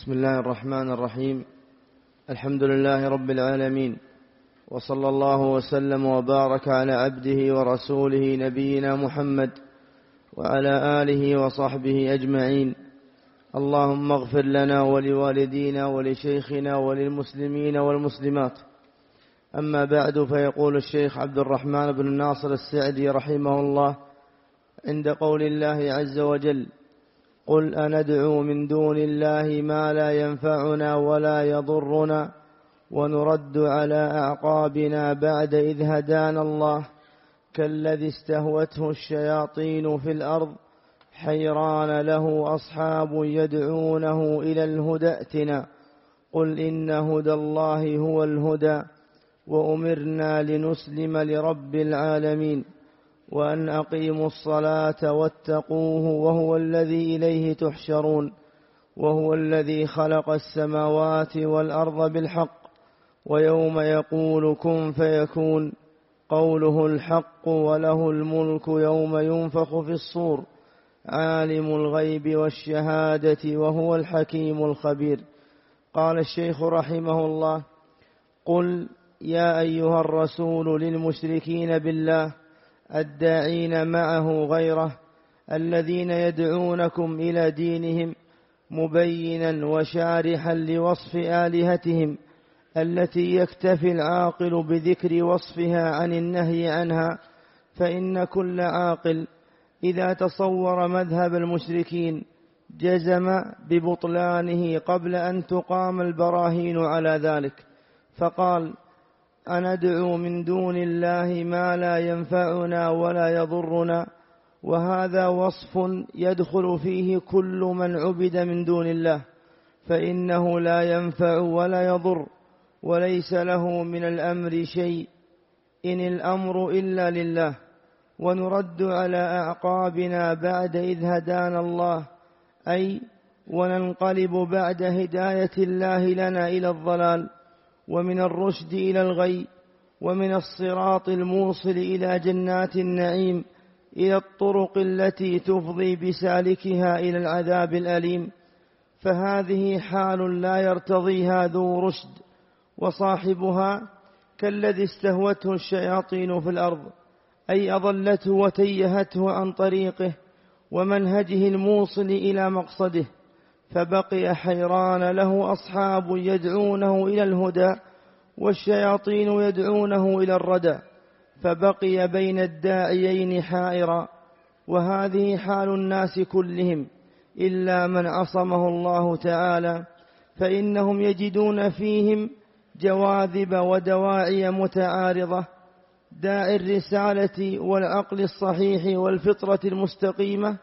بسم الله الرحمن الرحيم. الحمد لله رب العالمين، وصلى الله وسلم وبارك على عبده ورسوله نبينا محمد وعلى آله وصحبه أجمعين. اللهم اغفر لنا ولوالدينا ولشيخنا وللمسلمين والمسلمات. أما بعد، فيقول الشيخ عبد الرحمن بن ناصر السعدي رحمه الله عند قول الله عز وجل: قل أندعو من دون الله ما لا ينفعنا ولا يضرنا ونرد على أعقابنا بعد إذ هدانا الله كالذي استهوته الشياطين في الأرض حيران له أصحاب يدعونه إلى الهدى ائتنا. قل إن هدى الله هو الهدى وأمرنا لنسلم لرب العالمين وأن أقيموا الصلاة واتقوه وهو الذي إليه تحشرون وهو الذي خلق السماوات والأرض بالحق ويوم يقول كن فيكون قوله الحق وله الملك يوم ينفخ في الصور عالم الغيب والشهادة وهو الحكيم الخبير. قال الشيخ رحمه الله: قل يا أيها الرسول للمشركين بالله الداعين معه غيره الذين يدعونكم إلى دينهم مبينا وشارحا لوصف آلهتهم التي يكتفي العاقل بذكر وصفها عن النهي عنها، فإن كل عاقل إذا تصور مذهب المشركين جزم ببطلانه قبل أن تقام البراهين على ذلك، فقال: أندعو من دون الله ما لا ينفعنا ولا يضرنا. وهذا وصف يدخل فيه كل من عبد من دون الله، فإنه لا ينفع ولا يضر وليس له من الأمر شيء، إن الأمر إلا لله. ونرد على أعقابنا بعد إذ هدانا الله، أي وننقلب بعد هداية الله لنا إلى الضلال، ومن الرشد إلى الغي، ومن الصراط الموصل إلى جنات النعيم إلى الطرق التي تفضي بسالكها إلى العذاب الأليم. فهذه حال لا يرتضيها ذو رشد، وصاحبها كالذي استهوته الشياطين في الأرض، أي أضلته وتيهته عن طريقه ومنهجه الموصل إلى مقصده، فبقي حيران له أصحاب يدعونه إلى الهدى والشياطين يدعونه إلى الردى، فبقي بين الداعيين حائرا. وهذه حال الناس كلهم إلا من عصمه الله تعالى، فإنهم يجدون فيهم جواذب ودواعي متعارضة، داعي الرسالة والعقل الصحيح والفطرة المستقيمة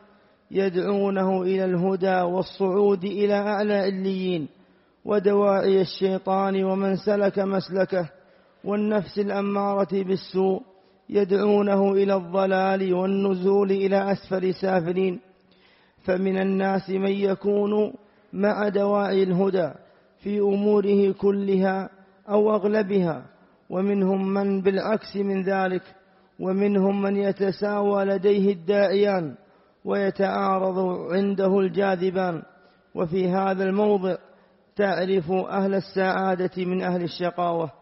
يدعونه إلى الهدى والصعود إلى أعلى عليين، ودواعي الشيطان ومن سلك مسلكه والنفس الأمارة بالسوء يدعونه إلى الضلال والنزول إلى أسفل سافلين. فمن الناس من يكون مع دواعي الهدى في أموره كلها أو أغلبها، ومنهم من بالعكس من ذلك، ومنهم من يتساوى لديه الداعيان ويتعارض عنده الجاذبان. وفي هذا الموضع تعرف أهل السعادة من أهل الشقاوة.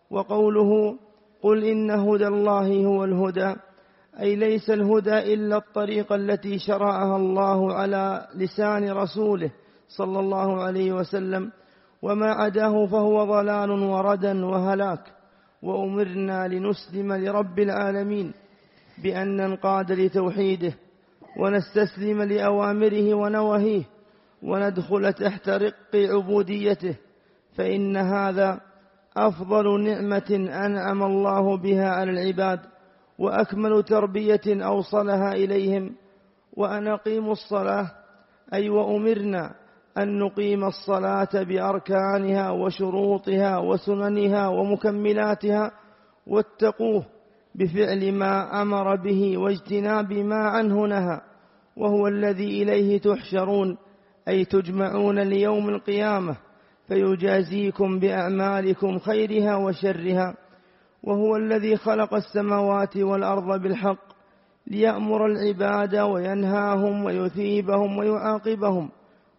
وقوله قل إن هدى الله هو الهدى، أي ليس الهدى إلا الطريقة التي شرعها الله على لسان رسوله صلى الله عليه وسلم، وما عداه فهو ضلال وردى وهلاك. وأمرنا لنسلم لرب العالمين بأن ننقاد لتوحيده ونستسلم لأوامره ونواهيه وندخل تحت رق عبوديته، فإن هذا أفضل نعمة أنعم الله بها على العباد، وأكمل تربية أوصلها إليهم. وأن نقيم الصلاة، أي وأمرنا أن نقيم الصلاة بأركانها وشروطها وسننها ومكملاتها، واتقوه بفعل ما أمر به واجتناب ما عنه نهى، وهو الذي إليه تحشرون، أي تجمعون ليوم القيامة فيجازيكم بأعمالكم خيرها وشرها. وهو الذي خلق السماوات والأرض بالحق ليأمر العباد وينهاهم ويثيبهم ويعاقبهم،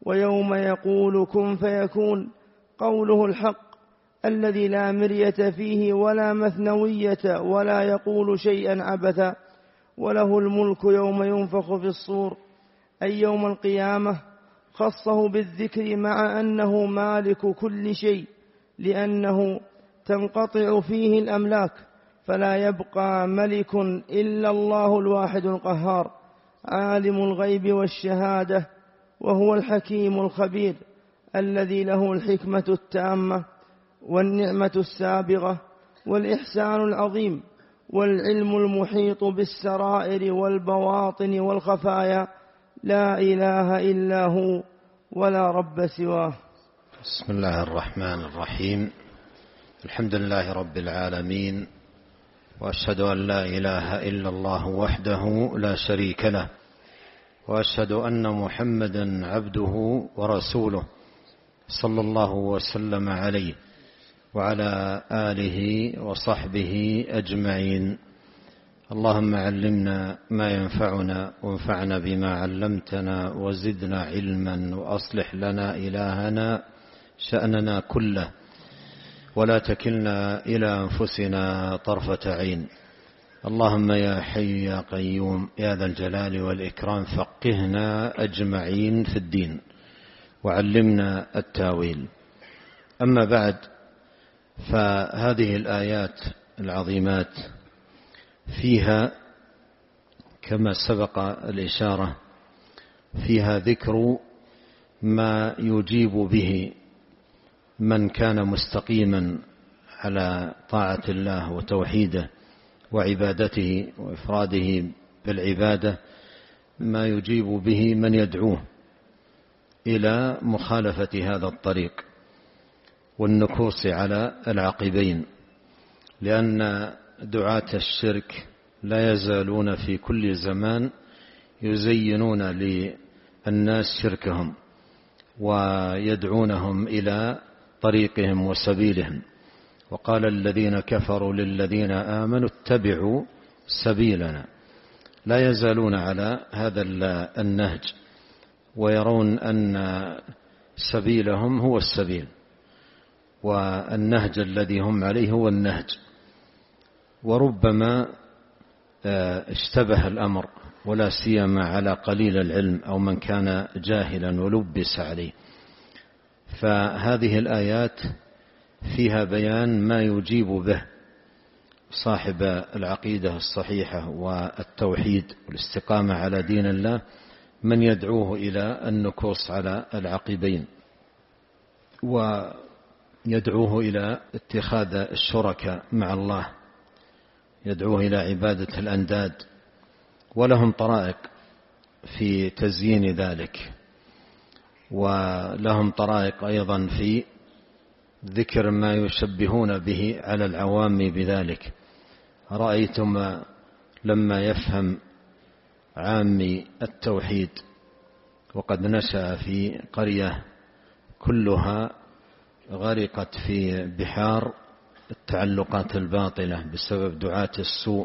ويوم يقول كن فيكون قوله الحق الذي لا مرية فيه ولا مثنوية ولا يقول شيئا عبثا. وله الملك يوم ينفخ في الصور أي يوم القيامة، خصه بالذكر مع أنه مالك كل شيء، لأنه تنقطع فيه الأملاك، فلا يبقى ملك إلا الله الواحد القهار عالم الغيب والشهادة، وهو الحكيم الخبير الذي له الحكمة التامة والنعمة السابغة والإحسان العظيم والعلم المحيط بالسرائر والبواطن والخفايا، لا إله إلا هو ولا رب سواه. بسم الله الرحمن الرحيم. الحمد لله رب العالمين، وأشهد أن لا إله إلا الله وحده لا شريك له، وأشهد أن محمدا عبده ورسوله صلى الله وسلم عليه وعلى آله وصحبه أجمعين. اللهم علمنا ما ينفعنا وانفعنا بما علمتنا وزدنا علما، وأصلح لنا إلهنا شأننا كله، ولا تكلنا إلى أنفسنا طرفة عين. اللهم يا حي يا قيوم يا ذا الجلال والإكرام فقهنا أجمعين في الدين وعلمنا التاويل. أما بعد، فهذه الآيات العظيمات فيها كما سبق الإشارة فيها ذكر ما يجيب به من كان مستقيما على طاعة الله وتوحيده وعبادته وإفراده بالعبادة، ما يجيب به من يدعوه إلى مخالفة هذا الطريق والنكوص على العقبين، لأن دعاة الشرك لا يزالون في كل زمان يزينون للناس شركهم ويدعونهم إلى طريقهم وسبيلهم. وقال الذين كفروا للذين آمنوا اتبعوا سبيلنا. لا يزالون على هذا النهج، ويرون أن سبيلهم هو السبيل، والنهج الذي هم عليه هو النهج. وربما اشتبه الأمر، ولا سيما على قليل العلم أو من كان جاهلا ولبس عليه. فهذه الآيات فيها بيان ما يجيب به صاحب العقيدة الصحيحة والتوحيد والاستقامة على دين الله من يدعوه إلى النكوص على العقبين، ويدعوه إلى اتخاذ الشركاء مع الله، يدعوه إلى عبادة الأنداد، ولهم طرائق في تزيين ذلك، ولهم طرائق أيضا في ذكر ما يشبهون به على العوام بذلك. رأيتم لما يفهم عامي التوحيد وقد نشأ في قرية كلها غرقت في بحار التعلقات الباطلة بسبب دعاة السوء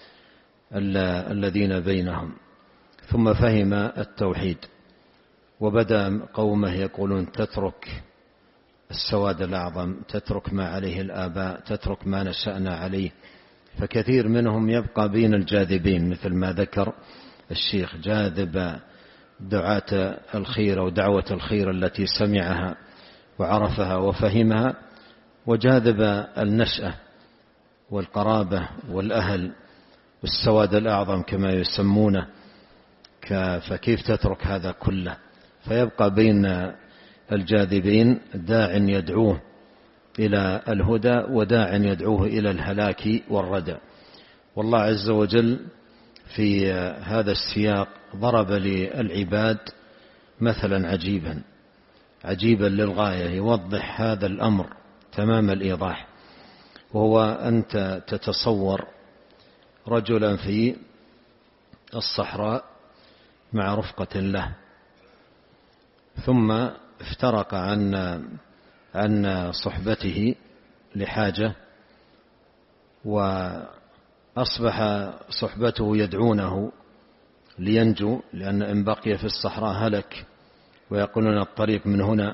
الذين بينهم، ثم فهم التوحيد وبدأ قومه يقولون تترك السواد الأعظم، تترك ما عليه الآباء، تترك ما نشأنا عليه. فكثير منهم يبقى بين الجاذبين، مثل ما ذكر الشيخ، جاذب دعاة الخير أو دعوة الخير التي سمعها وعرفها وفهمها، وجاذب النشأة والقرابة والأهل والسواد الأعظم كما يسمونه. فكيف تترك هذا كله؟ فيبقى بين الجاذبين داع يدعوه إلى الهدى وداع يدعوه إلى الهلاك والردى. والله عز وجل في هذا السياق ضرب للعباد مثلا عجيبا للغاية يوضح هذا الأمر تمام الإيضاح، وهو أنت تتصور رجلا في الصحراء مع رفقة له، ثم افترق عن صحبته لحاجة، وأصبح صحبته يدعونه لينجو، لأن إن بقي في الصحراء هلك ويقولون الطريق من هنا،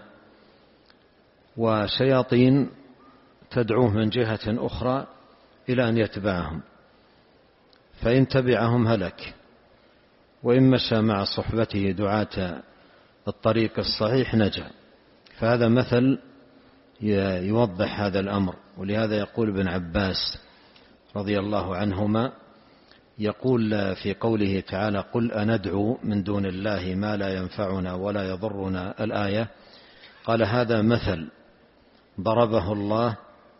وشياطين تدعوه من جهة أخرى إلى أن يتبعهم، فإن تبعهم هلك، وإن مشى مع صحبته دعاة الطريق الصحيح نجا. فهذا مثل يوضح هذا الأمر. ولهذا يقول ابن عباس رضي الله عنهما، يقول في قوله تعالى: قل أندعو من دون الله ما لا ينفعنا ولا يضرنا، الآية، قال: هذا مثل ضربه الله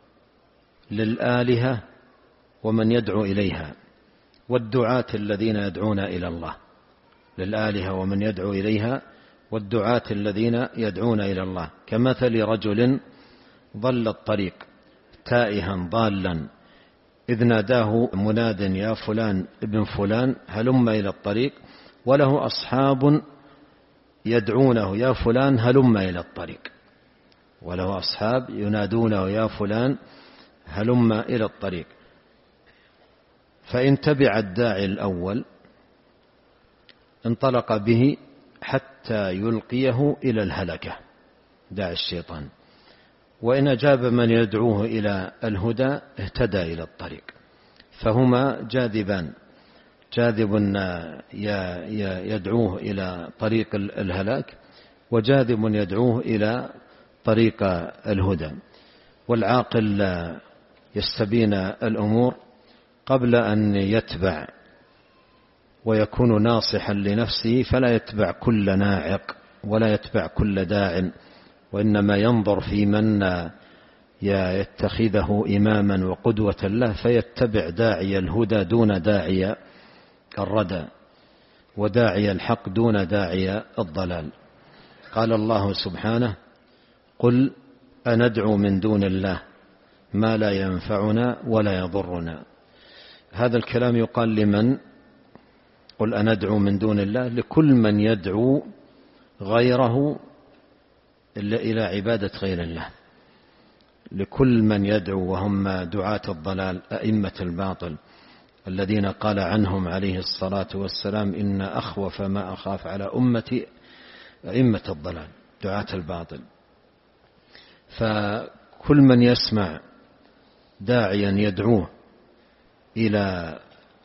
للآلهة ومن يدعو إليها، والدعاة الذين يدعون إلى الله. للآلهة ومن يدعو إليها والدعاة الذين يدعون إلى الله، كمثل رجل ضل الطريق تائها ضالا، إذ ناداه مناد: يا فلان ابن فلان هلم إلى الطريق، وله أصحاب يدعونه: يا فلان هلم إلى الطريق. وله أصحاب ينادونه: يا فلان هلم إلى الطريق. فإن تبع الداعي الأول انطلق به حتى يلقيه إلى الهلكة، داعي الشيطان. وإن أجاب من يدعوه إلى الهدى اهتدى إلى الطريق. فهما جاذبان، جاذب يدعوه إلى طريق الهلاك، وجاذب يدعوه إلى طريق الهدى. والعاقل يستبين الأمور قبل أن يتبع، ويكون ناصحا لنفسه، فلا يتبع كل ناعق ولا يتبع كل داع، وإنما ينظر في من يتخذه إماما وقدوة له، فيتبع داعي الهدى دون داعي الردى، وداعي الحق دون داعي الضلال. قال الله سبحانه: قل أندعو من دون الله ما لا ينفعنا ولا يضرنا. هذا الكلام يقال لمن؟ قل أندعو من دون الله لكل من يدعو غيره إلى عبادة غير الله، لكل من يدعو، وهم دعاة الضلال أئمة الباطل الذين قال عنهم عليه الصلاة والسلام: إن أخوف ما أخاف على أمتي أئمة الضلال، دعاة الباطل. فكل من يسمع داعيا يدعوه إلى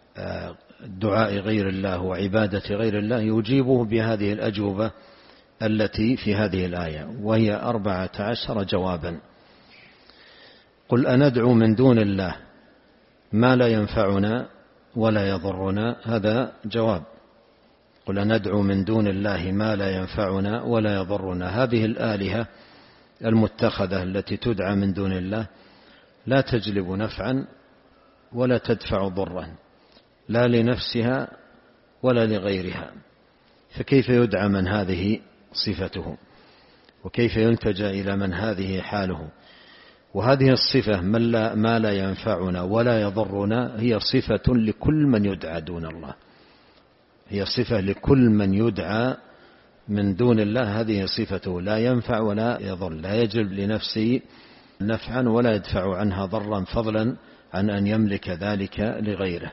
دعاء غير الله وعبادة غير الله يجيبه بهذه الأجوبة التي في هذه الآية، وهي 14 جوابا. قل أندعو من دون الله ما لا ينفعنا ولا يضرنا، هذا جواب. قل أندعو من دون الله ما لا ينفعنا ولا يضرنا. هذه الآلهة المتخذة التي تدعى من دون الله لا تجلب نفعا ولا تدفع ضرا، لا لنفسها ولا لغيرها، فكيف يدعى من هذه صفته؟ وكيف يلتجأ إلى من هذه حاله؟ وهذه الصفة ما لا ينفعنا ولا يضرنا هي صفة لكل من يدعى دون الله، هي صفة لكل من يدعى من دون الله. هذه صفته: لا ينفع ولا يضر، لا يجلب لنفسه نفعا ولا يدفع عنها ضرا، فضلا عن أن يملك ذلك لغيره.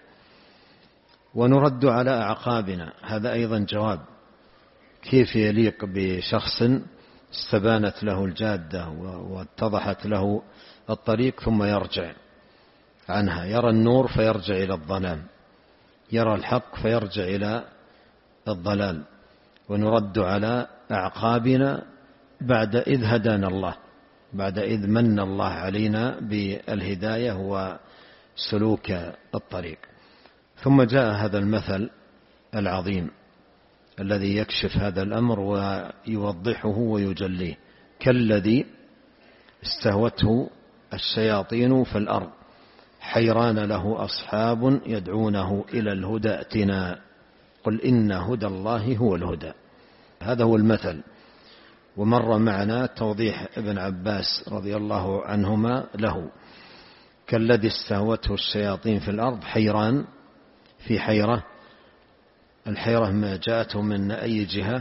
ونرد على أعقابنا، هذا أيضا جواب. كيف يليق بشخص استبانت له الجادة واتضحت له الطريق ثم يرجع عنها، يرى النور فيرجع إلى الظلام، يرى الحق فيرجع إلى الضلال. ونرد على أعقابنا بعد إذ هدانا الله، بعد إذ من الله علينا بالهداية وسلوك الطريق. ثم جاء هذا المثل العظيم الذي يكشف هذا الأمر ويوضحه ويجليه: كالذي استهوته الشياطين في الأرض حيران له أصحاب يدعونه إلى الهدى ائتنا قل إن هدى الله هو الهدى. هذا هو المثل. ومر معنا توضيح ابن عباس رضي الله عنهما له: كالذي استهوته الشياطين في الأرض، حيران في حيرة، الحيرة ما جاءته من أي جهة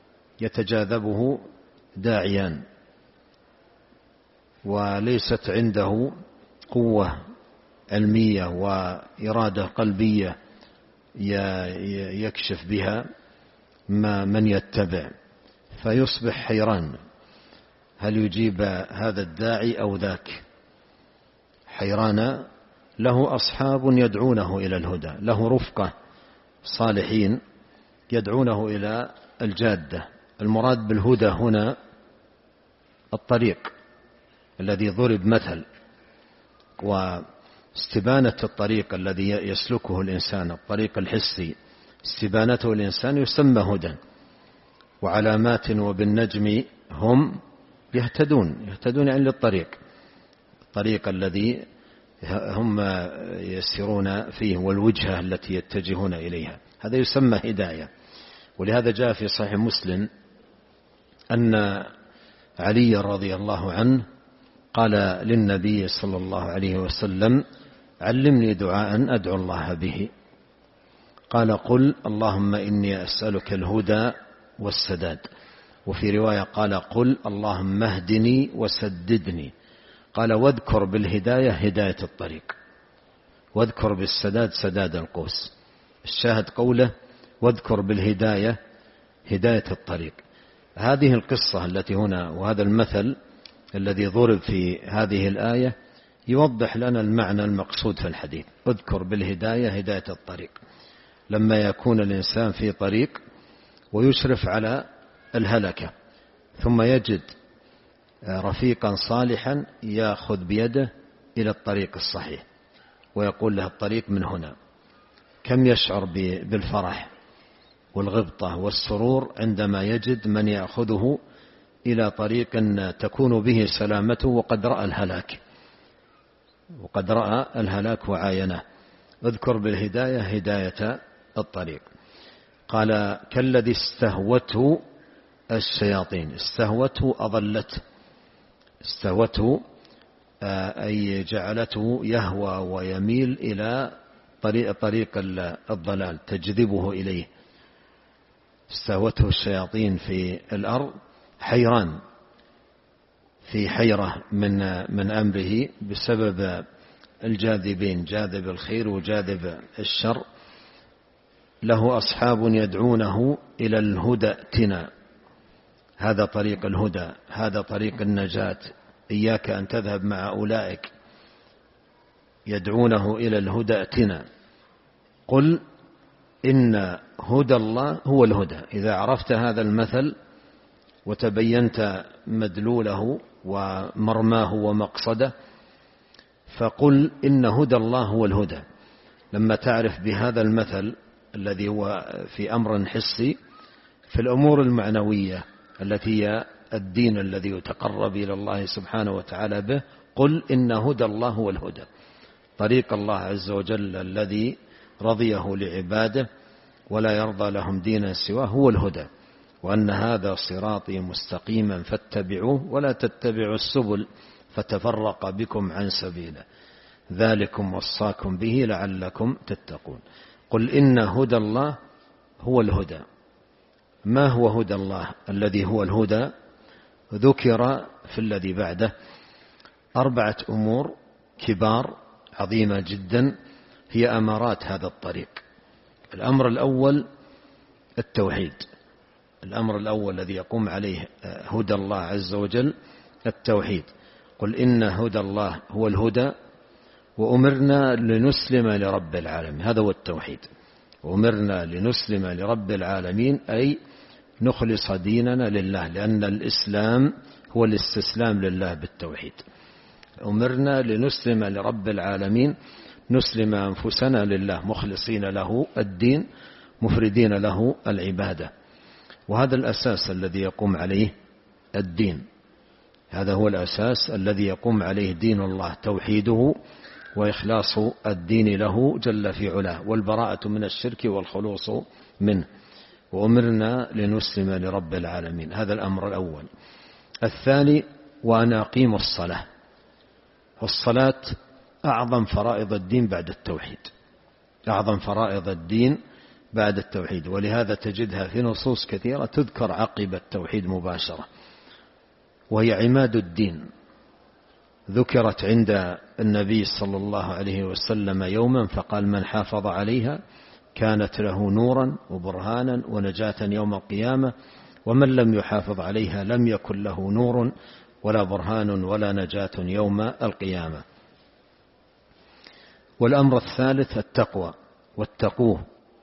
يتجاذبه داعيان، وليست عنده قوة علمية وإرادة قلبية يكشف بها من يتبع، فيصبح حيران، هل يجيب هذا الداعي أو ذاك؟ حيران. له أصحاب يدعونه إلى الهدى، له رفقة صالحين يدعونه إلى الجادة. المراد بالهدى هنا الطريق الذي ضرب مثل، واستبانة الطريق الذي يسلكه الإنسان، الطريق الحسي استبانته الإنسان يسمى هدى. وعلامات وبالنجم هم يهتدون يعني للطريق، الطريق الذي هم يسيرون فيه والوجهة التي يتجهون إليها، هذا يسمى هداية. ولهذا جاء في صحيح مسلم أن علي رضي الله عنه قال للنبي صلى الله عليه وسلم: علمني دعاء أدعو الله به. قال: قل اللهم إني أسألك الهدى والسداد. وفي رواية قال: قل اللهم اهدني وسددني. قال: واذكر بالهداية هداية الطريق، واذكر بالسداد سداد القوس. الشاهد قوله: واذكر بالهداية هداية الطريق. هذه القصة التي هنا وهذا المثل الذي ضرب في هذه الآية يوضح لنا المعنى المقصود في الحديث: اذكر بالهداية هداية الطريق. لما يكون الإنسان في طريق ويشرف على الهلكة، ثم يجد رفيقا صالحا يأخذ بيده إلى الطريق الصحيح ويقول له الطريق من هنا، كم يشعر بالفرح والغبطة والسرور عندما يجد من يأخذه إلى طريق تكون به سلامته وقد رأى الهلاك وعاينه. اذكر بالهداية هداية الطريق. قال: كالذي استهوته الشياطين. استهوته أضلته، استهوته أي جعلته يهوى ويميل إلى طريق الضلال، تجذبه إليه. استهوته الشياطين في الأرض، حيران في حيرة من أمره بسبب الجاذبين، جاذب الخير وجاذب الشر. له أصحاب يدعونه إلى الهدى ائتنا. هذا طريق الهدى، هذا طريق النجاة، إياك أن تذهب مع أولئك. يدعونه إلى الهدى ائتنا. قل إن هدى الله هو الهدى. إذا عرفت هذا المثل وتبينت مدلوله ومرماه ومقصده فقل إن هدى الله هو الهدى. لما تعرف بهذا المثل الذي هو في أمر حسي، في الأمور المعنوية التي هي الدين الذي يتقرب إلى الله سبحانه وتعالى به، قل إن هدى الله هو الهدى. طريق الله عز وجل الذي رضيه لعباده ولا يرضى لهم دينا سواه هو الهدى، وأن هذا صراطي مستقيما فاتبعوه ولا تتبعوا السبل فتفرق بكم عن سبيله، ذلكم وصاكم به لعلكم تتقون. قل إن هدى الله هو الهدى. ما هو هدى الله الذي هو الهدى؟ ذكر في الذي بعده 4 أمور كبار عظيمة جدا هي أمارات هذا الطريق. الأمر الأول التوحيد، الأمر الأول الذي يقوم عليه هدى الله عز وجل التوحيد. قل إن هدى الله هو الهدى وأمرنا لنسلم لرب العالمين. هذا هو التوحيد. أمرنا لنسلم لرب العالمين أي نخلص ديننا لله، لأن الإسلام هو الاستسلام لله بالتوحيد. أمرنا لنسلم لرب العالمين، نسلم أنفسنا لله مخلصين له الدين مفردين له العبادة. وهذا الأساس الذي يقوم عليه الدين، هذا هو الأساس الذي يقوم عليه دين الله، توحيده وإخلاص الدين له جل في علاه، والبراءة من الشرك والخلوص منه. وأمرنا لنسلم لرب العالمين، هذا الأمر الأول. الثاني وأن أقيم الصلاة، والصلاة أعظم فرائض الدين بعد التوحيد، أعظم فرائض الدين بعد التوحيد، ولهذا تجدها في نصوص كثيرة تذكر عقب التوحيد مباشرة، وهي عماد الدين. ذكرت عند النبي صلى الله عليه وسلم يوما فقال: من حافظ عليها كانت له نورا وبرهانا ونجاة يوم القيامة ومن لم يحافظ عليها لم يكن له نور ولا برهان ولا نجاة يوم القيامة. والأمر الثالث التقوى، واتقوه.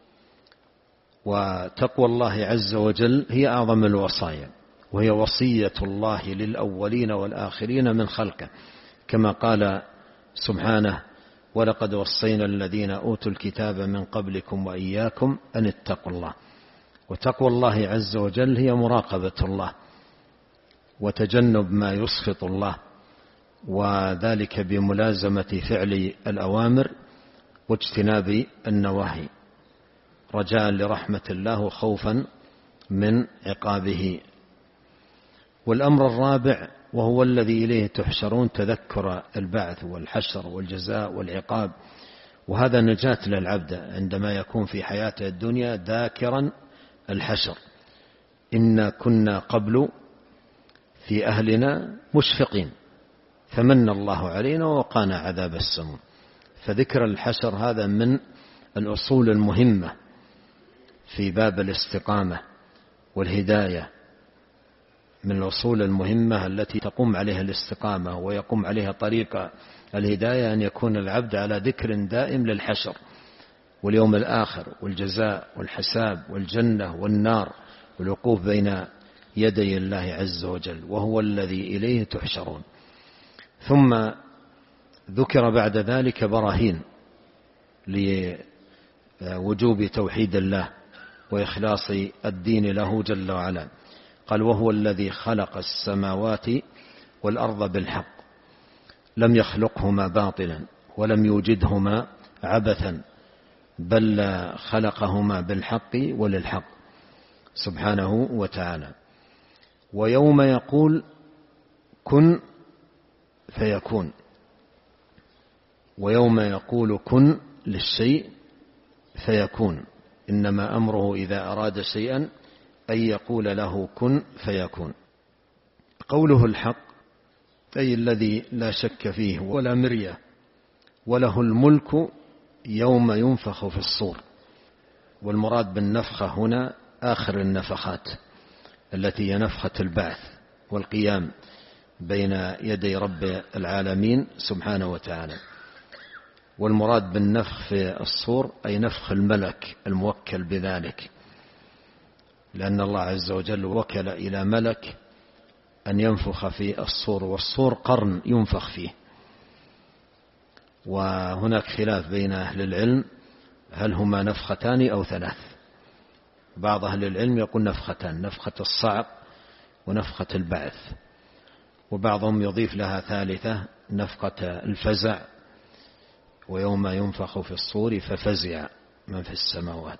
وتقوى الله عز وجل هي أعظم الوصايا، وهي وصية الله للأولين والآخرين من خلقه، كما قال سبحانه: ولقد وصينا الذين أوتوا الكتاب من قبلكم وإياكم أن اتقوا الله. وتقوى الله عز وجل هي مراقبة الله وتجنب ما يسخط الله، وذلك بملازمة فعل الأوامر واجتناب النواهي، رجاء لرحمة الله وخوفا من عقابه. والأمر الرابع وهو الذي إليه تحشرون، تذكر البعث والحشر والجزاء والعقاب، وهذا نجاة للعبد عندما يكون في حياته الدنيا ذاكرا الحشر. إنا كنا قبل في أهلنا مشفقين فمن الله علينا ووقانا عذاب السموم. فذكر الحشر هذا من الأصول المهمة في باب الاستقامة والهداية، من الأصول المهمة التي تقوم عليها الاستقامة ويقوم عليها طريق الهداية، أن يكون العبد على ذكر دائم للحشر واليوم الآخر والجزاء والحساب والجنة والنار والوقوف بين يدي الله عز وجل، وهو الذي إليه تحشرون. ثم ذكر بعد ذلك براهين لوجوب توحيد الله وإخلاص الدين له جل وعلا. قال: وهو الذي خلق السماوات والأرض بالحق لم يخلقهما باطلا ولم يوجدهما عبثا بل خلقهما بالحق وللحق سبحانه وتعالى. ويوم يقول كن فيكون، ويوم يقول كن للشيء فيكون، إنما أمره إذا أراد شيئا أن يقول له كن فيكون. قوله الحق أي الذي لا شك فيه ولا مرية، وله الملك يوم ينفخ في الصور. والمراد بالنفخة هنا آخر النفخات التي هي نفخة البعث والقيام بين يدي رب العالمين سبحانه وتعالى. والمراد بالنفخ في الصور أي نفخ الملك الموكل بذلك، لأن الله عز وجل وكل إلى ملك أن ينفخ في الصور، والصور قرن ينفخ فيه. وهناك خلاف بين أهل العلم هل هما نفختان أو ثلاث. بعض أهل العلم يقول نفختان، نفخة الصعق ونفخة البعث، وبعضهم يضيف لها ثالثة نفخة الفزع، ويوم ينفخ في الصور ففزع من في السماوات،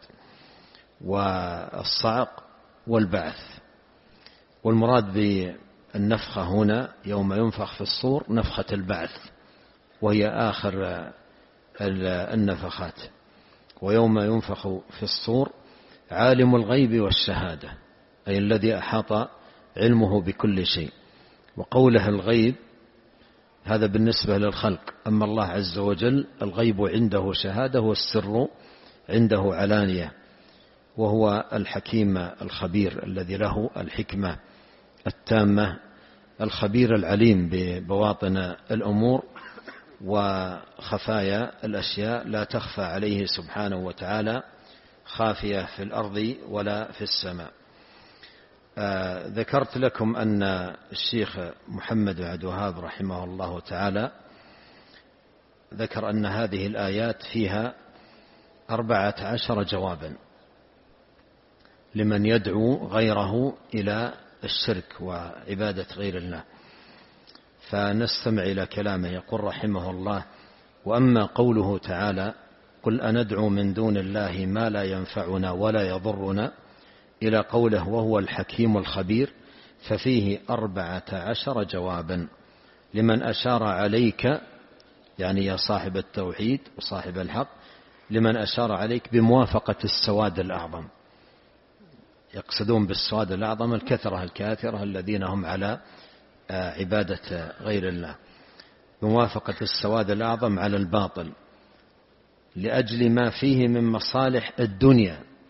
والصعق والبعث. والمراد بالنفخة هنا يوم ينفخ في الصور نفخة البعث، وهي آخر النفخات. ويوم ينفخ في الصور عالم الغيب والشهادة، أي الذي أحاط علمه بكل شيء. وقوله الغيب هذا بالنسبة للخلق، أما الله عز وجل الغيب عنده شهادة والسر عنده علانية، وهو الحكيم الخبير الذي له الحكمة التامة، الخبير العليم ببواطن الأمور وخفايا الأشياء، لا تخفى عليه سبحانه وتعالى خافية في الأرض ولا في السماء. ذكرت لكم أن الشيخ محمد بن عبد الوهاب رحمه الله تعالى ذكر أن هذه الآيات فيها 14 جوابا لمن يدعو غيره إلى الشرك وعبادة غير الله. فنستمع إلى كلامه. يقول رحمه الله: وأما قوله تعالى قل أندعو من دون الله ما لا ينفعنا ولا يضرنا إلى قوله وهو الحكيم الخبير، ففيه 14 جوابا لمن أشار عليك، يعني يا صاحب التوحيد وصاحب الحق، لمن أشار عليك بموافقة السواد الأعظم. يقصدون بالسواد الأعظم الكثرة الكاثرة الذين هم على عبادة غير الله، بموافقة السواد الأعظم على الباطل لأجل ما فيه من مصالح الدنيا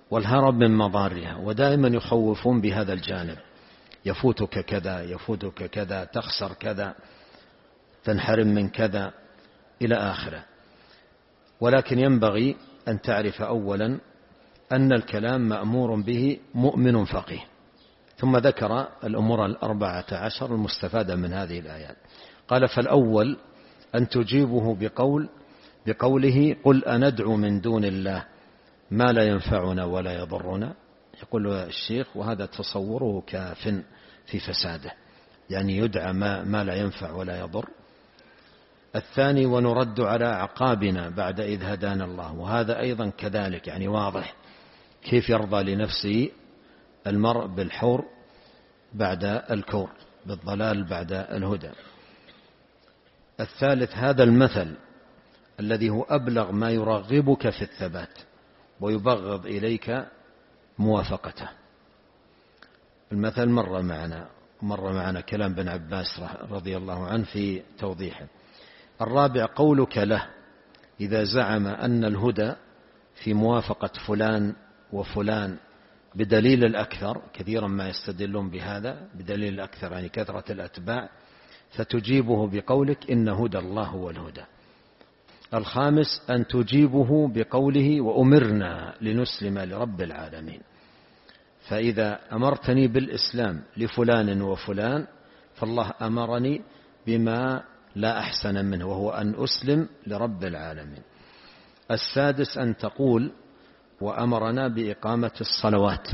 والهرب من مضارها، ودائما يخوفون بهذا الجانب: يفوتك كذا، يفوتك كذا، تخسر كذا، تنحرم من كذا، إلى آخره. ولكن ينبغي أن تعرف أولا أن الكلام مأمور به مؤمن فقيه. ثم ذكر الأمور 14 المستفادة من هذه الآيات. قال: فالأول أن تجيبه بقوله: قل أندعو من دون الله ما لا ينفعنا ولا يضرنا. يقول الشيخ: وهذا تصوره كاف في فساده، يعني يدعى ما لا ينفع ولا يضر. الثاني: ونرد على أعقابنا بعد إذ هدانا الله. وهذا أيضا كذلك، يعني واضح كيف يرضى لنفسه المرء بالحور بعد الكور، بالضلال بعد الهدى. الثالث: هذا المثل الذي هو أبلغ ما يرغبك في الثبات ويبغض إليك موافقته. المثل مر معنا كلام ابن عباس رضي الله عنه في توضيحه. الرابع: قولك له إذا زعم أن الهدى في موافقة فلان وفلان بدليل الأكثر، كثيرا ما يستدلون بهذا بدليل الأكثر يعني كثرة الأتباع، فتجيبه بقولك: إن هدى الله هو الهدى. الخامس: أن تجيبه بقوله: وأمرنا لنسلم لرب العالمين. فإذا أمرتني بالإسلام لفلان وفلان فالله أمرني بما لا أحسن منه، وهو أن أسلم لرب العالمين. السادس: أن تقول: وأمرنا بإقامة الصلوات.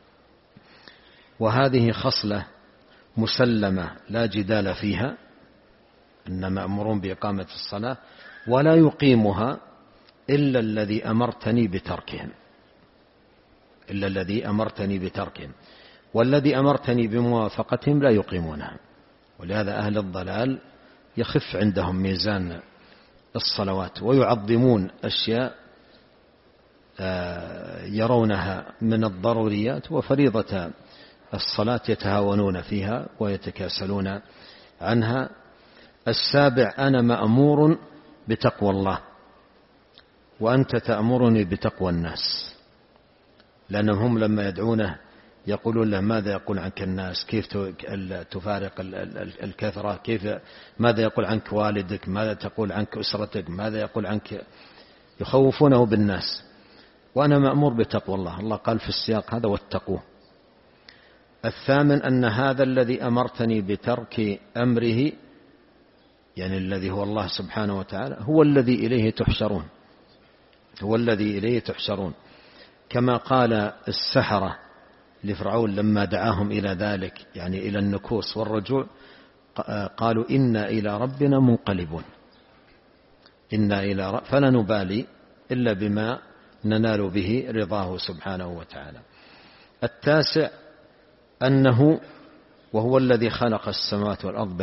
وهذه خصلة مسلمة لا جدال فيها، إنما مأمورون بإقامة الصلاة، ولا يقيمها إلا الذي أمرتني بتركهم، والذي أمرتني بموافقتهم لا يقيمونها. ولهذا أهل الضلال يخف عندهم ميزان الصلوات، ويعظمون أشياء يرونها من الضروريات، وفريضة الصلاة يتهاونون فيها ويتكاسلون عنها. السابع: أنا مأمور بتقوى الله وأنت تأمرني بتقوى الناس. لأنهم لما يدعونه يقولون له: ماذا يقول عنك الناس؟ كيف تفارق الكثرة؟ ماذا يقول عنك والدك؟ ماذا تقول عنك أسرتك؟ ماذا يقول عنك؟ يخوفونه بالناس. وأنا مأمور بتقوى الله، الله قال في السياق هذا: واتقوه. الثامن: أن هذا الذي أمرتني بترك أمره، يعني الذي هو الله سبحانه وتعالى، هو الذي إليه تحشرون، كما قال السحرة لفرعون لما دعاهم إلى ذلك، يعني إلى النكوص والرجوع، قالوا: إنا إلى ربنا منقلبون، فلا نبالي إلا بما ننال به رضاه سبحانه وتعالى. التاسع: أنه وهو الذي خلق السماوات والأرض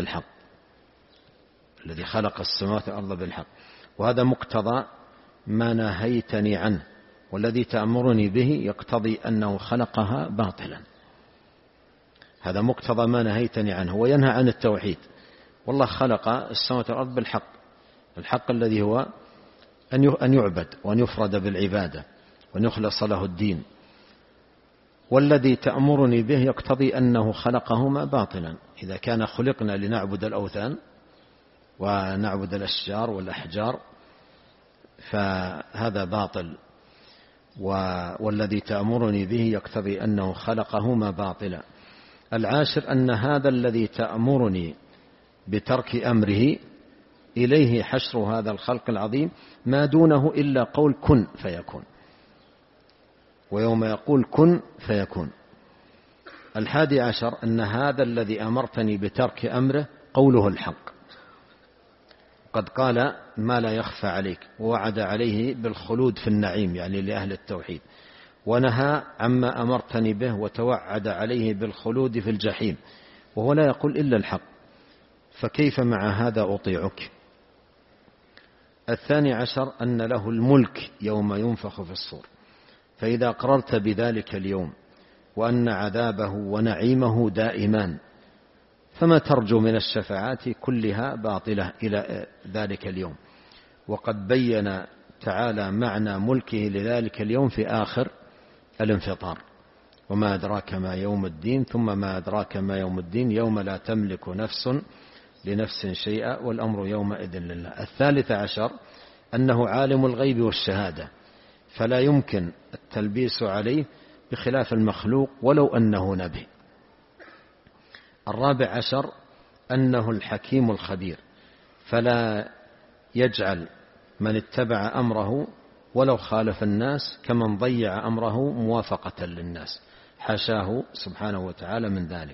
بالحق، وهذا مقتضى ما نهيتني عنه، والذي تأمرني به يقتضي أنه خلقها باطلا. هذا مقتضى ما نهيتني عنه، وينهى عن التوحيد. والله خلق السماوات والأرض بالحق، الحق الذي هو أن يعبد وأن يفرد بالعبادة وأن يخلص له الدين. والذي تأمرني به يقتضي أنه خلقهما باطلا. إذا كان خلقنا لنعبد الأوثان ونعبد الأشجار والأحجار فهذا باطل، والذي تأمرني به يقتضي أنه خلقهما باطلا. العاشر: أن هذا الذي تأمرني بترك أمره إليه حشر هذا الخلق العظيم ما دونه إلا قول كن فيكون، ويوم يقول كن فيكون. 11: أن هذا الذي أمرتني بترك أمره قوله الحق، قد قال ما لا يخفى عليك، ووعد عليه بالخلود في النعيم، يعني لأهل التوحيد، ونهى عما أمرتني به وتوعد عليه بالخلود في الجحيم، وهو لا يقول إلا الحق، فكيف مع هذا أطيعك؟ 12: أن له الملك يوم ينفخ في الصور، فإذا أقررت بذلك اليوم وأن عذابه ونعيمه دائمان فما ترجو من الشفاعات كلها باطلة إلى ذلك اليوم. وقد بين تعالى معنى ملكه لذلك اليوم في آخر الانفطار. وما أدراك ما يوم الدين، ثم ما أدراك ما يوم الدين، يوم لا تملك نفس لنفس شيئا والأمر يومئذ لله. 13 أنه عالم الغيب والشهادة، فلا يمكن التلبيس عليه بخلاف المخلوق ولو أنه نبي. 14 أنه الحكيم الخبير، فلا يجعل من اتبع أمره ولو خالف الناس كمن ضيع أمره موافقة للناس، حاشاه سبحانه وتعالى من ذلك.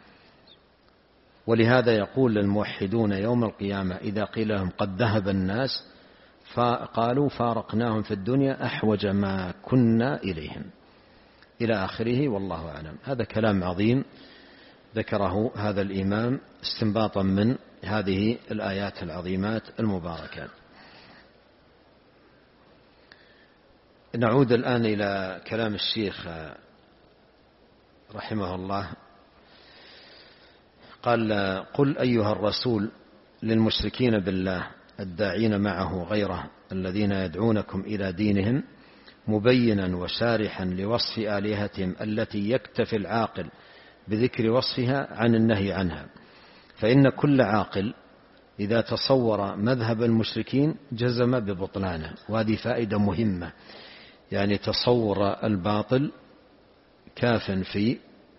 ولهذا يقول للموحدون يوم القيامة إذا قيل لهم قد ذهب الناس فقالوا فارقناهم في الدنيا أحوج ما كنا إليهم، إلى آخره، والله أعلم. هذا كلام عظيم ذكره هذا الإمام استنباطا من هذه الآيات العظيمات المباركات. نعود الآن إلى كلام الشيخ رحمه الله. قال: قل أيها الرسول للمشركين بالله الداعين معه غيره الذين يدعونكم إلى دينهم، مبينا وشارحا لوصف آلهتهم التي يكتفي العاقل بذكر وصفها عن النهي عنها، فإن كل عاقل إذا تصور مذهب المشركين جزم ببطلانه. وهذه فائدة مهمة، يعني تصور الباطل كاف في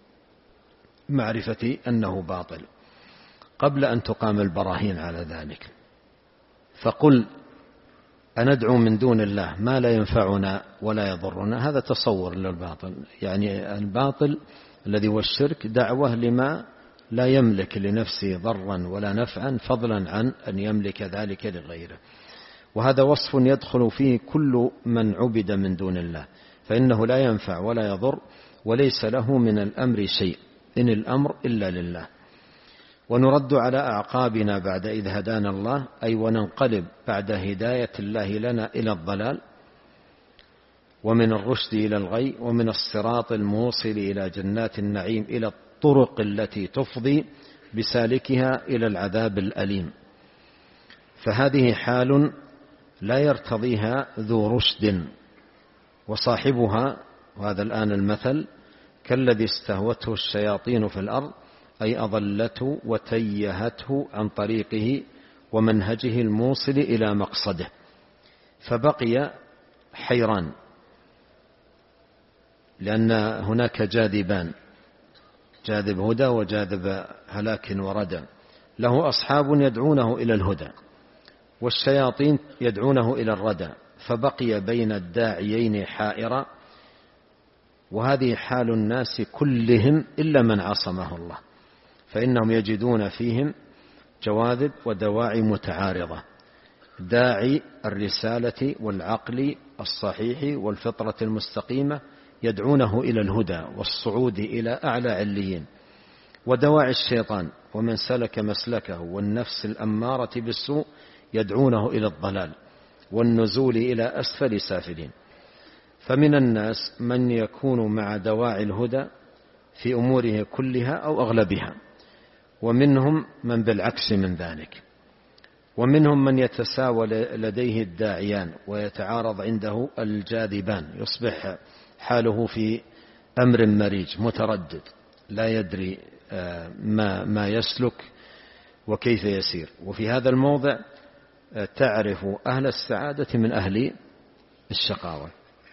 معرفة أنه باطل قبل أن تقام البراهين على ذلك. فقل أندعو من دون الله ما لا ينفعنا ولا يضرنا، هذا تصور للباطل، يعني الباطل الذي هو الشرك دعوة لما لا يملك لنفسه ضرا ولا نفعا، فضلا عن أن يملك ذلك لغيره. وهذا وصف يدخل فيه كل من عبد من دون الله، فإنه لا ينفع ولا يضر وليس له من الأمر شيء، إن الأمر إلا لله. ونرد على أعقابنا بعد إذ هدانا الله، أي وننقلب بعد هداية الله لنا إلى الضلال، ومن الرشد إلى الغي، ومن الصراط الموصل إلى جنات النعيم إلى الطرق التي تفضي بسالكها إلى العذاب الأليم. فهذه حال لا يرتضيها ذو رشد، وصاحبها، وهذا الآن المثل، كالذي استهوته الشياطين في الأرض، أي أضلته وتيهته عن طريقه ومنهجه الموصل إلى مقصده، فبقي حيران، لأن هناك جاذبان، جاذب هدى وجاذب هلاك وردى. له أصحاب يدعونه إلى الهدى، والشياطين يدعونه إلى الردى، فبقي بين الداعيين حائرا. وهذه حال الناس كلهم إلا من عصمه الله، فإنهم يجدون فيهم جواذب ودواعي متعارضة، داعي الرسالة والعقل الصحيح والفطرة المستقيمة يدعونه إلى الهدى والصعود إلى أعلى عليين، ودواعي الشيطان ومن سلك مسلكه والنفس الأمارة بالسوء يدعونه إلى الضلال والنزول إلى أسفل سافلين. فمن الناس من يكون مع دواعي الهدى في أموره كلها أو أغلبها، ومنهم من بالعكس من ذلك، ومنهم من يتساوى لديه الداعيان ويتعارض عنده الجاذبان، يصبح حاله في أمر مريج متردد لا يدري ما يسلك وكيف يسير. وفي هذا الموضع تعرف أهل السعادة من أهل الشقاوة.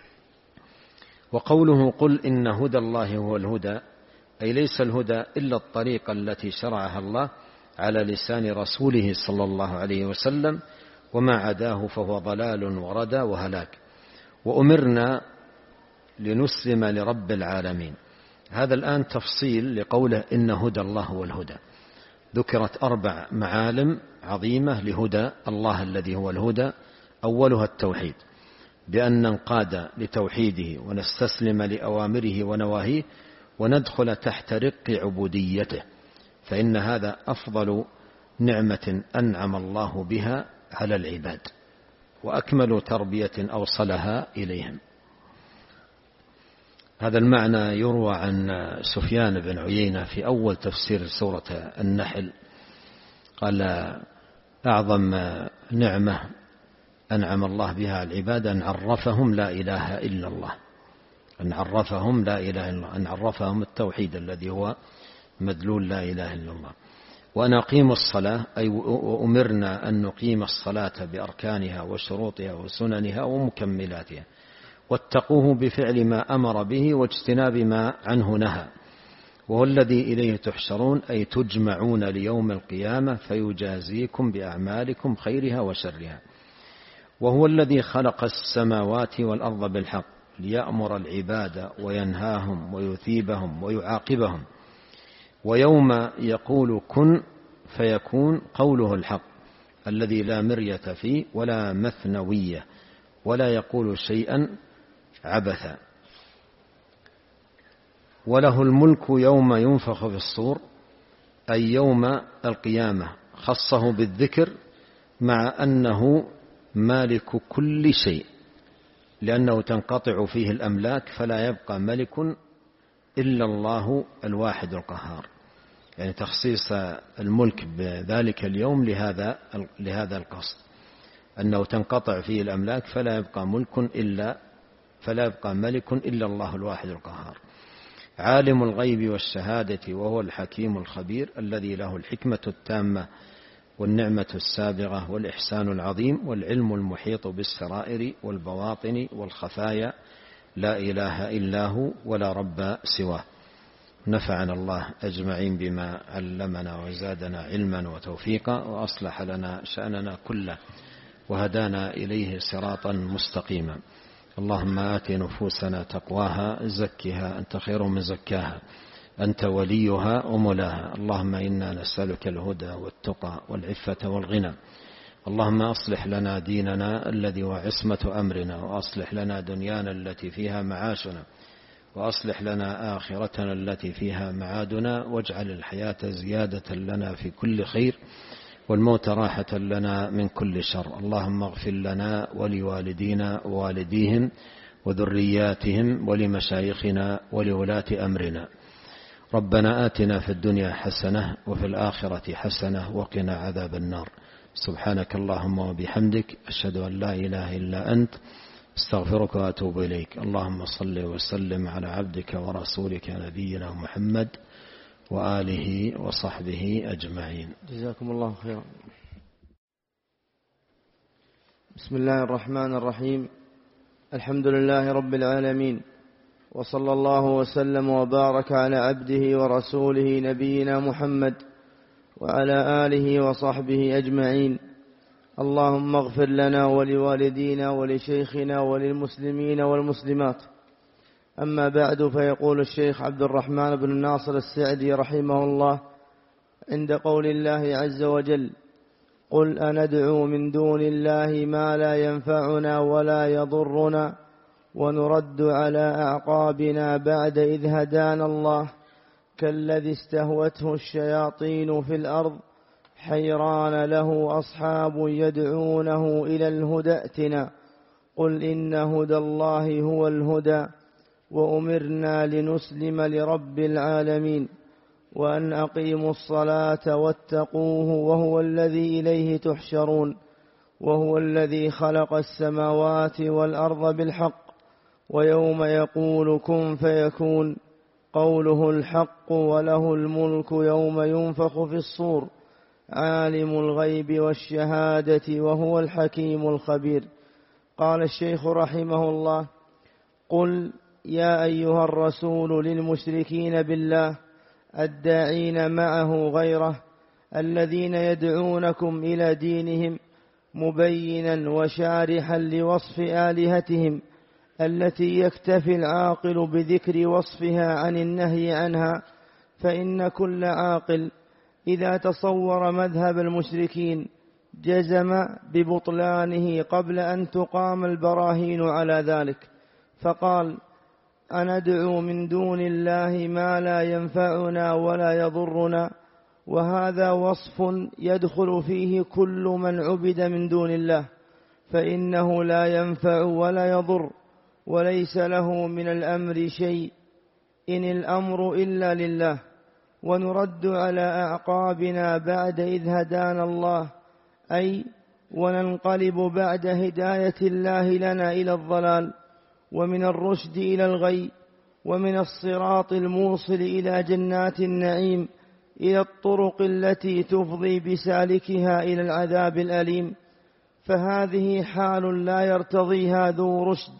وقوله قل إن هدى الله هو الهدى، أي ليس الهدى إلا الطريقة التي شرعها الله على لسان رسوله صلى الله عليه وسلم، وما عداه فهو ضلال وردى وهلاك. وأمرنا لنسلم لرب العالمين. هذا الآن تفصيل لقوله إن هدى الله هو الهدى. ذكرت 4 معالم عظيمة لهدى الله الذي هو الهدى. أولها التوحيد، بأن ننقاد لتوحيده ونستسلم لأوامره ونواهيه وندخل تحت رق عبوديته، فإن هذا أفضل نعمة أنعم الله بها على العباد، وأكمل تربية أوصلها إليهم. هذا المعنى يروى عن سفيان بن عيينة في أول تفسير سورة النحل، قال أعظم نعمة أنعم الله بها العباد أن عرفهم لا إله إلا الله، أن عرفهم لا إله إلا الله، أن عرفهم التوحيد الذي هو مدلول لا إله إلا الله. وأن أقيموا الصلاة أي أمرنا أن نقيم الصلاة بأركانها وشروطها وسننها ومكملاتها، واتقوه بفعل ما أمر به واجتناب ما عنه نهى، وهو الذي إليه تحشرون أي تجمعون ليوم القيامة فيجازيكم بأعمالكم خيرها وشرها. وهو الذي خلق السماوات والأرض بالحق ليأمر العباد وينهاهم ويثيبهم ويعاقبهم. ويوم يقول كن فيكون قوله الحق الذي لا مرية فيه ولا مثنوية، ولا يقول شيئا عبثا. وله الملك يوم ينفخ في الصور أي يوم القيامة، خصه بالذكر مع أنه مالك كل شيء، لأنه تنقطع فيه الأملاك فلا يبقى ملك إلا الله الواحد القهار، يعني تخصيص الملك بذلك اليوم لهذا القصد، أنه تنقطع فيه الأملاك فلا يبقى ملك إلا الله الواحد القهار. عالم الغيب والشهادة وهو الحكيم الخبير الذي له الحكمة التامة والنعمة السابغة والإحسان العظيم والعلم المحيط بالسرائر والبواطن والخفايا، لا إله إلا هو ولا رب سواه. نفعنا الله أجمعين بما علمنا وزادنا علما وتوفيقا، وأصلح لنا شأننا كله وهدانا إليه صراطا مستقيما. اللهم آت نفوسنا تقواها زكها أنت خير من زكاها أنت وليها ومولاها. اللهم إنا نسألك الهدى والتقى والعفة والغنى. اللهم أصلح لنا ديننا الذي هو عصمة أمرنا، وأصلح لنا دنيانا التي فيها معاشنا، وأصلح لنا آخرتنا التي فيها معادنا، واجعل الحياة زيادة لنا في كل خير والموت راحة لنا من كل شر. اللهم اغفر لنا ولوالدينا ووالديهم وذرياتهم ولمشايخنا ولولاة أمرنا. ربنا آتنا في الدنيا حسنة وفي الآخرة حسنة وقنا عذاب النار. سبحانك اللهم وبحمدك أشهد أن لا إله إلا أنت استغفرك وأتوب إليك. اللهم صل وسلم على عبدك ورسولك نبينا محمد وآله وصحبه أجمعين. جزاكم الله خيرا. بسم الله الرحمن الرحيم. الحمد لله رب العالمين، وصلى الله وسلم وبارك على عبده ورسوله نبينا محمد وعلى آله وصحبه أجمعين. اللهم اغفر لنا ولوالدينا ولشيخنا وللمسلمين والمسلمات. أما بعد، فيقول الشيخ عبد الرحمن بن ناصر السعدي رحمه الله عند قول الله عز وجل: قل أندعو من دون الله ما لا ينفعنا ولا يضرنا ونرد على أعقابنا بعد إذ هدانا الله كالذي استهوته الشياطين في الأرض حيران له أصحاب يدعونه إلى الهدى ائتنا. قل إن هدى الله هو الهدى وأمرنا لنسلم لرب العالمين وأن أقيموا الصلاة واتقوه وهو الذي إليه تحشرون وهو الذي خلق السماوات والأرض بالحق ويوم يقول كن فيكون قوله الحق وله الملك يوم ينفخ في الصور عالم الغيب والشهادة وهو الحكيم الخبير. قال الشيخ رحمه الله: قل يا أيها الرسول للمشركين بالله الداعين معه غيره الذين يدعونكم إلى دينهم مبينا وشارحا لوصف آلهتهم التي يكتفي العاقل بذكر وصفها عن النهي عنها، فإن كل عاقل إذا تصور مذهب المشركين جزم ببطلانه قبل أن تقام البراهين على ذلك، فقال: أندعو من دون الله ما لا ينفعنا ولا يضرنا. وهذا وصف يدخل فيه كل من عبد من دون الله، فإنه لا ينفع ولا يضر وليس له من الأمر شيء، إن الأمر إلا لله. ونرد على أعقابنا بعد إذ هدانا الله، أي وننقلب بعد هداية الله لنا إلى الضلال، ومن الرشد إلى الغي، ومن الصراط الموصل إلى جنات النعيم إلى الطرق التي تفضي بسالكها إلى العذاب الأليم. فهذه حال لا يرتضيها ذو رشد،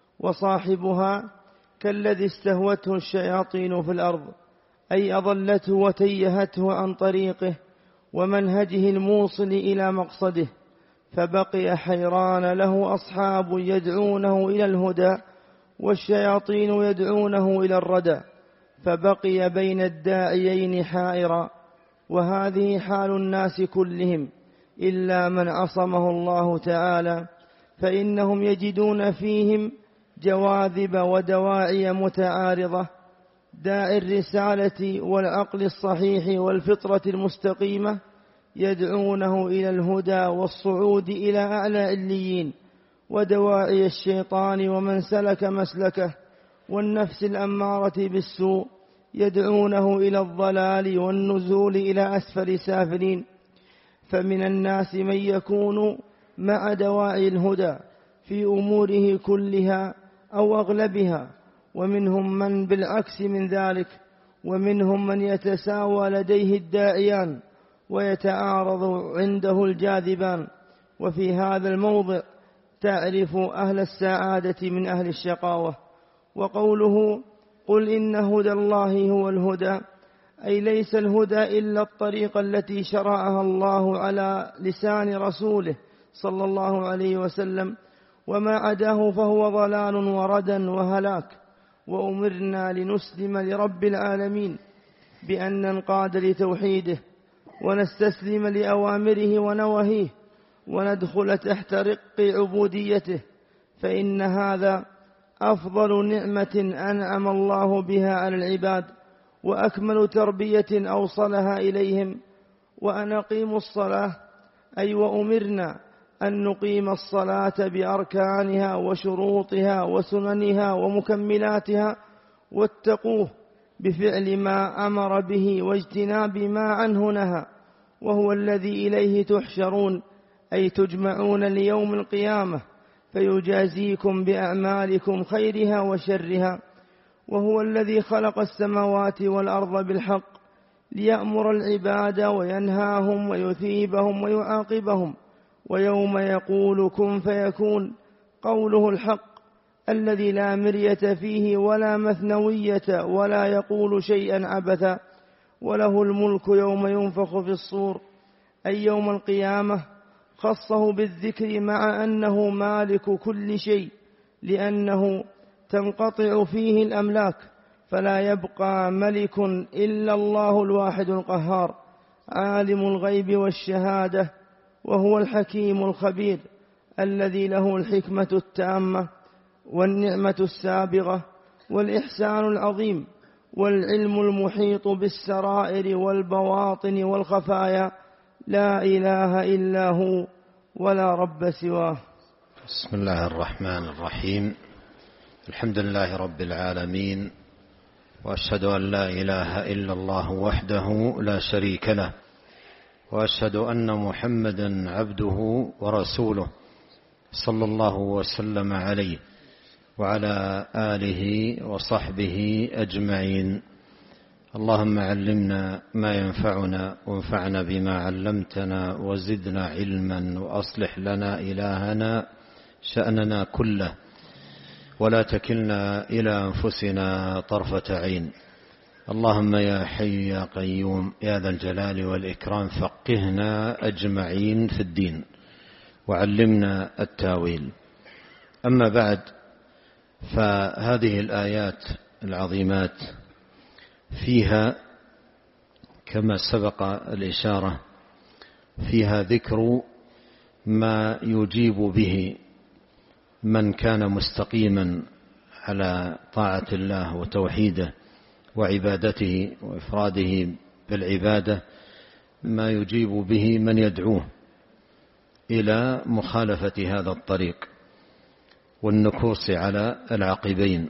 وصاحبها كالذي استهوته الشياطين في الأرض، أي أضلته وتيهته عن طريقه ومنهجه الموصل إلى مقصده، فبقي حيران له أصحاب يدعونه إلى الهدى والشياطين يدعونه إلى الردى، فبقي بين الداعيين حائرا. وهذه حال الناس كلهم إلا من عصمه الله تعالى، فإنهم يجدون فيهم جواذب ودواعي متعارضة، داعي الرسالة والعقل الصحيح والفطرة المستقيمة يدعونه إلى الهدى والصعود إلى أعلى عليين، ودواعي الشيطان ومن سلك مسلكه والنفس الأمارة بالسوء يدعونه إلى الضلال والنزول إلى أسفل سافلين. فمن الناس من يكون مع دواعي الهدى في أموره كلها أو أغلبها، ومنهم من بالعكس من ذلك، ومنهم من يتساوى لديه الداعيان ويتعارض عنده الجاذبان. وفي هذا الموضع تعرف أهل السعادة من أهل الشقاوة. وقوله قل إن هدى الله هو الهدى، أي ليس الهدى إلا الطريقة التي شرعها الله على لسان رسوله صلى الله عليه وسلم، وما عداه فهو ضلال وردى وهلاك. وأمرنا لنسلم لرب العالمين بأن ننقاد لتوحيده ونستسلم لأوامره ونواهيه وندخل تحت رق عبوديته، فإن هذا أفضل نعمة أنعم الله بها على العباد، وأكمل تربية أوصلها إليهم. وأن نقيم الصلاة، أي وأمرنا أن نقيم الصلاة بأركانها وشروطها وسننها ومكملاتها، واتقوه بفعل ما أمر به واجتناب ما عنه نهى، وهو الذي إليه تحشرون، أي تجمعون ليوم القيامة فيجازيكم بأعمالكم خيرها وشرها. وهو الذي خلق السماوات والأرض بالحق ليأمر العباد وينهاهم ويثيبهم ويعاقبهم، ويوم يقول كن فيكون قوله الحق الذي لا مرية فيه ولا مثنوية ولا يقول شيئا عبثا. وله الملك يوم ينفخ في الصور، أي يوم القيامة، خصه بالذكر مع أنه مالك كل شيء، لأنه تنقطع فيه الأملاك، فلا يبقى ملك إلا الله الواحد القهار، عالم الغيب والشهادة، وهو الحكيم الخبير الذي له الحكمة التامة والنعمة السابغة والإحسان العظيم والعلم المحيط بالسرائر والبواطن والخفايا، لا إله إلا هو ولا رب سواه. بسم الله الرحمن الرحيم. الحمد لله رب العالمين، وأشهد أن لا إله إلا الله وحده لا شريك له، وأشهد أن محمدا عبده ورسوله صلى الله وسلم عليه وعلى آله وصحبه أجمعين. اللهم علمنا ما ينفعنا وانفعنا بما علمتنا وزدنا علما، وأصلح لنا إلهنا شأننا كله، ولا تكلنا إلى أنفسنا طرفة عين. اللهم يا حي يا قيوم يا ذا الجلال والإكرام فقهنا أجمعين في الدين وعلمنا التاويل. أما بعد، فهذه الآيات العظيمات فيها كما سبق الإشارة فيها ذكر ما يجيب به من كان مستقيما على طاعة الله وتوحيده وعبادته وإفراده بالعبادة، ما يجيب به من يدعوه إلى مخالفة هذا الطريق والنكوص على العقبين،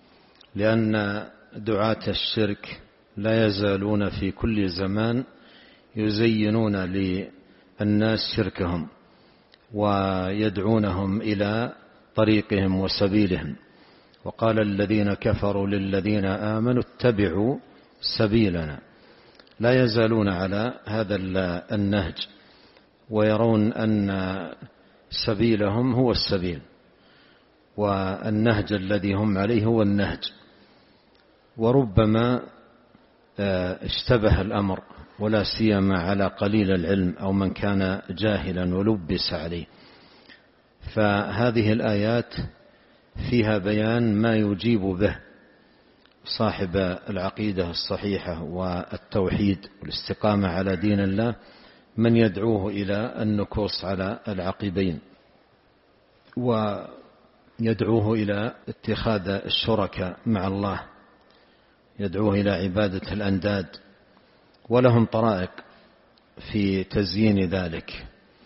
لأن دعاة الشرك لا يزالون في كل زمان يزينون للناس شركهم ويدعونهم إلى طريقهم وسبيلهم، وقال الذين كفروا للذين آمنوا اتبعوا سبيلنا. لا يزالون على هذا النهج، ويرون أن سبيلهم هو السبيل، والنهج الذي هم عليه هو النهج. وربما اشتبه الأمر، ولا سيما على قليل العلم أو من كان جاهلا ولبس عليه. فهذه الآيات فيها بيان ما يجيب به صاحب العقيدة الصحيحة والتوحيد والاستقامة على دين الله، من يدعوه إلى النكوص على العقبين، ويدعوه إلى اتخاذ الشركاء مع الله، يدعوه إلى عبادة الأنداد. ولهم طرائق في تزيين ذلك،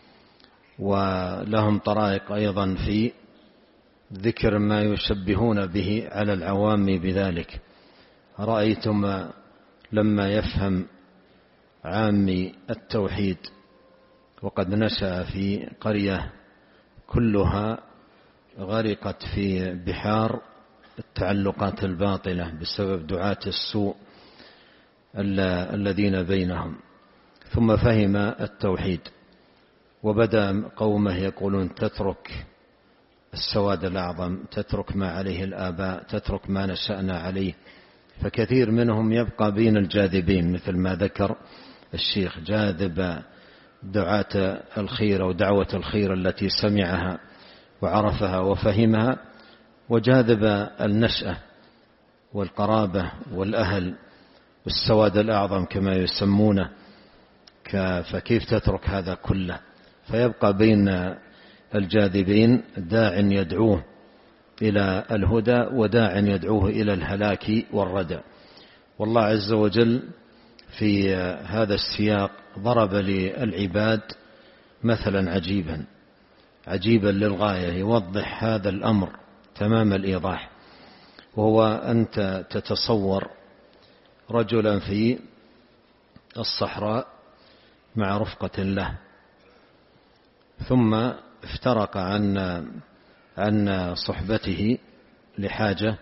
ولهم طرائق أيضا في ذكر ما يشبهون به على العوام بذلك. رأيتم لما يفهم عامي التوحيد وقد نشأ في قرية كلها غرقت في بحار التعلقات الباطلة بسبب دعاة السوء الذين بينهم، ثم فهم التوحيد وبدأ قومه يقولون تترك السواد الأعظم، تترك ما عليه الآباء، تترك ما نشأنا عليه. فكثير منهم يبقى بين الجاذبين، مثل ما ذكر الشيخ، جاذب دعاة الخير أو دعوة الخير التي سمعها وعرفها وفهمها، وجاذب النشأة والقرابة والأهل والسواد الأعظم كما يسمونه. فكيف تترك هذا كله؟ فيبقى بين الجاذبين داع يدعوه إلى الهدى وداع يدعوه إلى الهلاك والردى. والله عز وجل في هذا السياق ضرب للعباد مثلا عجيبا للغاية يوضح هذا الأمر تمام الإيضاح. وهو أنت تتصور رجلا في الصحراء مع رفقة له، ثم افترق عن صحبته لحاجة،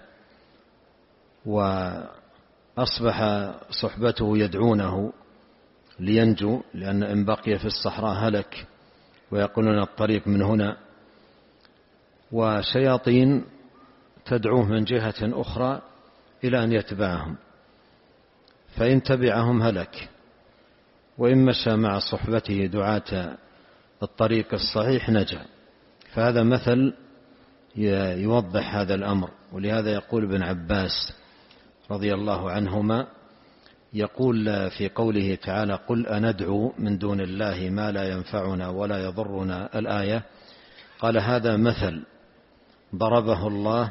وأصبح صحبته يدعونه لينجو، لأن إن بقي في الصحراء هلك، ويقولون الطريق من هنا، وشياطين تدعوه من جهة أخرى إلى أن يتبعهم، فإن تبعهم هلك، وإن مشى مع صحبته دعاة الطريق الصحيح نجا. فهذا مثل يوضح هذا الأمر. ولهذا يقول ابن عباس رضي الله عنهما، يقول في قوله تعالى قل أندعو من دون الله ما لا ينفعنا ولا يضرنا الآية، قال هذا مثل ضربه الله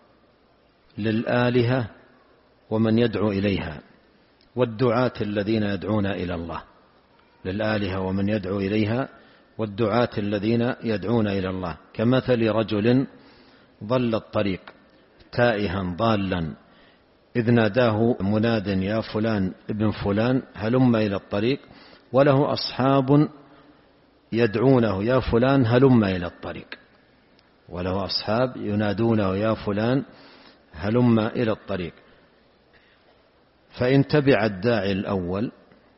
للآلهة ومن يدعو إليها والدعاة الذين يدعون إلى الله. للآلهة ومن يدعو إليها والدعاة الذين يدعون إلى الله، كمثل رجل ضل الطريق تائها ضالا، إذ ناداه مناد يا فلان ابن فلان هلم إلى الطريق، وله أصحاب يدعونه يا فلان هلم إلى الطريق، وله أصحاب ينادونه يا فلان هلم إلى الطريق. فإن تبع الداعي الأول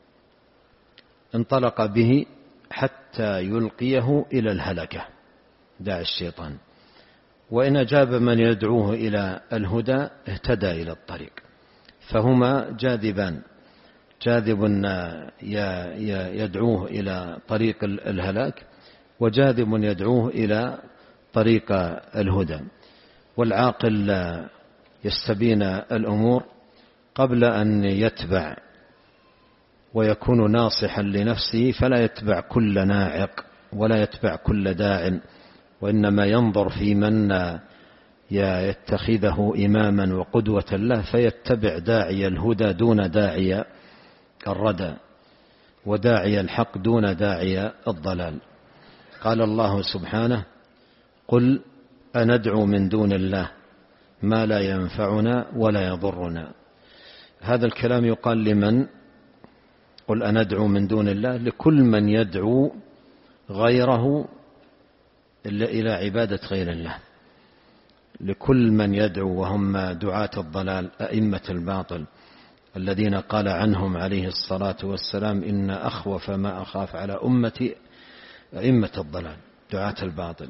انطلق به حتى يلقيه إلى الهلكة، داعي الشيطان، وإن أجاب من يدعوه إلى الهدى اهتدى إلى الطريق. فهما جاذبان، جاذب يدعوه إلى طريق الهلاك، وجاذب يدعوه إلى طريق الهدى. والعاقل يستبين الأمور قبل أن يتبع، ويكون ناصحا لنفسه، فلا يتبع كل ناعق ولا يتبع كل داع، وإنما ينظر في من يتخذه إماما وقدوة له، فيتبع داعي الهدى دون داعي الردى، وداعي الحق دون داعي الضلال. قال الله سبحانه قل أندعو من دون الله ما لا ينفعنا ولا يضرنا. هذا الكلام يقال لمن؟ قل أندعو من دون الله لكل من يدعو غيره إلى عبادة غير الله، لكل من يدعو وهم دعاة الضلال أئمة الباطل الذين قال عنهم عليه الصلاة والسلام إن أخوف ما أخاف على أمتي أئمة الضلال دعاة الباطل.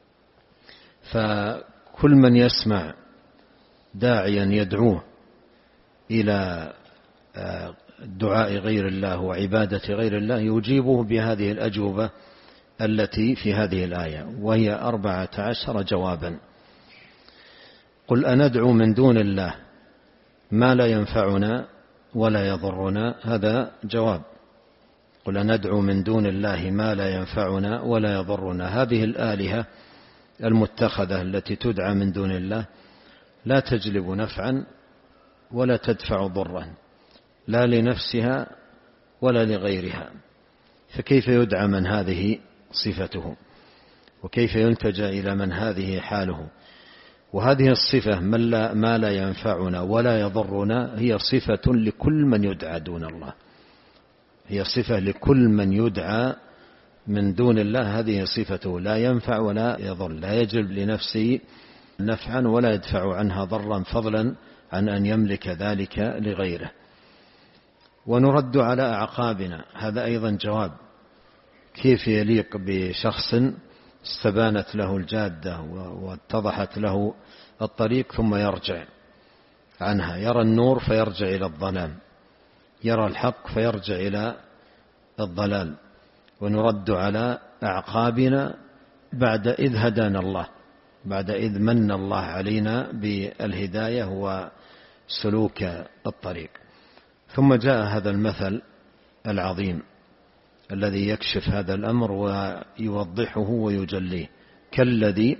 فكل من يسمع داعيا يدعوه إلى دعاء غير الله وعبادة غير الله يجيبه بهذه الأجوبة التي في هذه الآية، وهي 14 جوابا. قل أندعو من دون الله ما لا ينفعنا ولا يضرنا، هذا جواب. قل أندعو من دون الله ما لا ينفعنا ولا يضرنا. هذه الآلهة المتخذة التي تدعى من دون الله لا تجلب نفعا ولا تدفع ضرا، لا لنفسها ولا لغيرها، فكيف يدعى من هذه صفته؟ وكيف ينتجى إلى من هذه حاله؟ وهذه الصفة ما لا ينفعنا ولا يضرنا هي صفة لكل من يدعى دون الله، هي صفة لكل من يدعى من دون الله. هذه صفته لا ينفع ولا يضر، لا يجلب لنفسه نفعا ولا يدفع عنها ضرا، فضلا عن أن يملك ذلك لغيره. ونرد على أعقابنا، هذا أيضا جواب. كيف يليق بشخص استبانت له الجادة واتضحت له الطريق ثم يرجع عنها، يرى النور فيرجع إلى الظلام، يرى الحق فيرجع إلى الضلال. ونرد على أعقابنا بعد إذ هدانا الله، بعد إذ من الله علينا بالهداية وسلوك الطريق. ثم جاء هذا المثل العظيم الذي يكشف هذا الأمر ويوضحه ويجليه، كالذي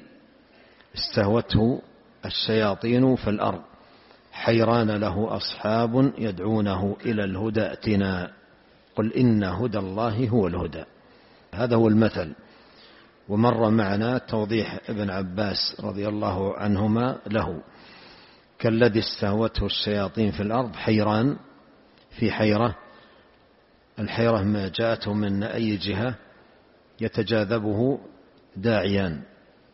استهوته الشياطين في الأرض حيران له أصحاب يدعونه إلى الهدى ائتنا قل إن هدى الله هو الهدى. هذا هو المثل. ومر معنا توضيح ابن عباس رضي الله عنهما له، كالذي استهوته الشياطين في الأرض حيران، في حيرة، الحيرة ما جاءته من أي جهة يتجاذبه داعيان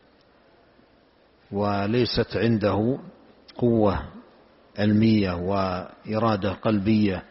وليست عنده قوة علمية وإرادة قلبية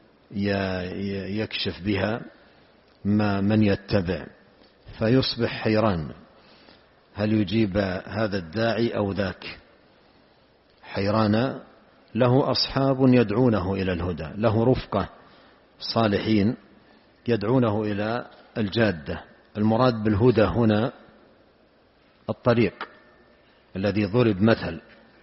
يكشف بها من يتبع، فيصبح حيران هل يجيب هذا الداعي أو ذاك. حيران له أصحاب يدعونه إلى الهدى، له رفقة صالحين يدعونه إلى الجادة. المراد بالهدى هنا الطريق الذي ضرب مثل،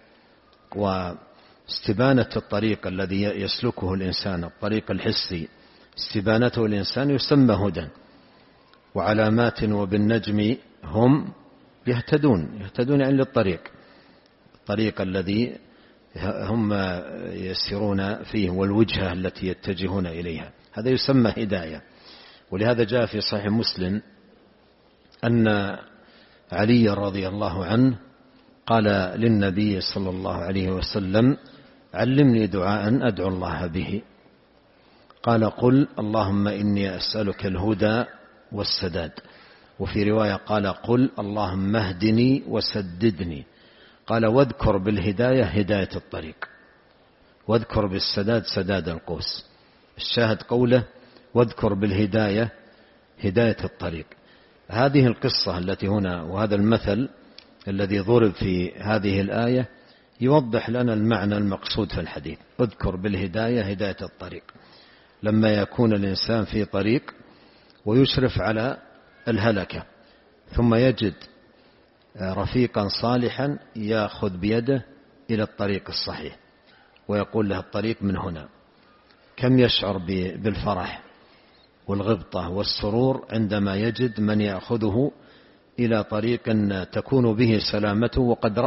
واستبانة الطريق الذي يسلكه الإنسان، الطريق الحسي استبانته الإنسان يسمى هدى. وعلامات وبالنجم هم يهتدون يعني للطريق، الطريق الذي هم يسيرون فيه والوجهة التي يتجهون إليها، هذا يسمى هداية. ولهذا جاء في صحيح مسلم أن علي رضي الله عنه قال للنبي صلى الله عليه وسلم علمني دعاء أدعو الله به. قال قل اللهم إني أسألك الهدى والسداد. وفي رواية قال قل اللهم اهدني وسددني. قال واذكر بالهداية هداية الطريق، واذكر بالسداد سداد القوس. الشاهد قوله واذكر بالهداية هداية الطريق. هذه القصة التي هنا وهذا المثل الذي ضرب في هذه الآية يوضح لنا المعنى المقصود في الحديث. اذكر بالهداية هداية الطريق، لما يكون الإنسان في طريق ويشرف على الهلكة ثم يجد رفيقا صالحا يأخذ بيده إلى الطريق الصحيح ويقول له الطريق من هنا، كم يشعر بالفرح والغبطة والسرور عندما يجد من يأخذه إلى طريق تكون به سلامته وقد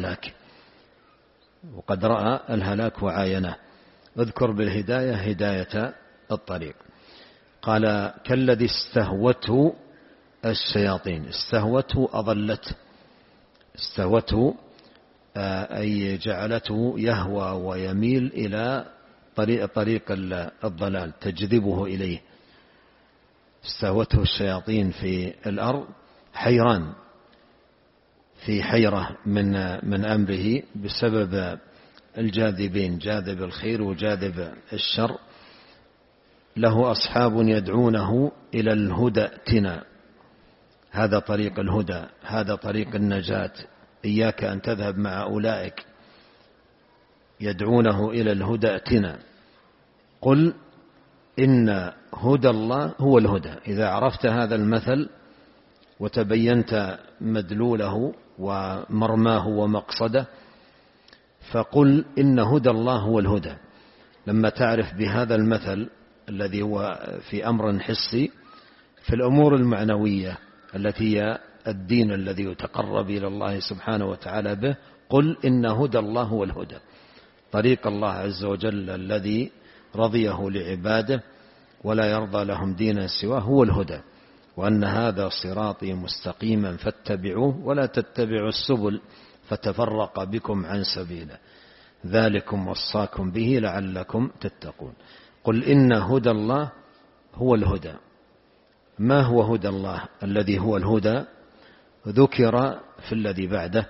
رأى الهلاك وعاينه. اذكر بالهداية هداية الطريق. قال كالذي استهوته الشياطين. استهوته استهوته أي جعلته يهوى ويميل إلى طريق الضلال، تجذبه إليه. استهوته الشياطين في الأرض حيران، في حيرة من أمره بسبب الجاذبين، جاذب الخير وجاذب الشر. له أصحاب يدعونه إلى الهدى ائتنا، هذا طريق الهدى، هذا طريق النجاة، إياك أن تذهب مع أولئك. يدعونه إلى الهدى ائتنا. قل إن هدى الله هو الهدى. إذا عرفت هذا المثل وتبينت مدلوله ومرماه ومقصده فقل إن هدى الله هو الهدى. لما تعرف بهذا المثل الذي هو في أمر حسي في الأمور المعنوية التي هي الدين الذي يتقرب إلى الله سبحانه وتعالى به، قل إن هدى الله هو الهدى، طريق الله عز وجل الذي رضيه لعباده ولا يرضى لهم دينا سواه هو الهدى، وأن هذا صراطي مستقيما فاتبعوه ولا تتبعوا السبل فتفرق بكم عن سبيله، ذلكم وصاكم به لعلكم تتقون. قل إن هدى الله هو الهدى. ما هو هدى الله الذي هو الهدى؟ ذكر في الذي بعده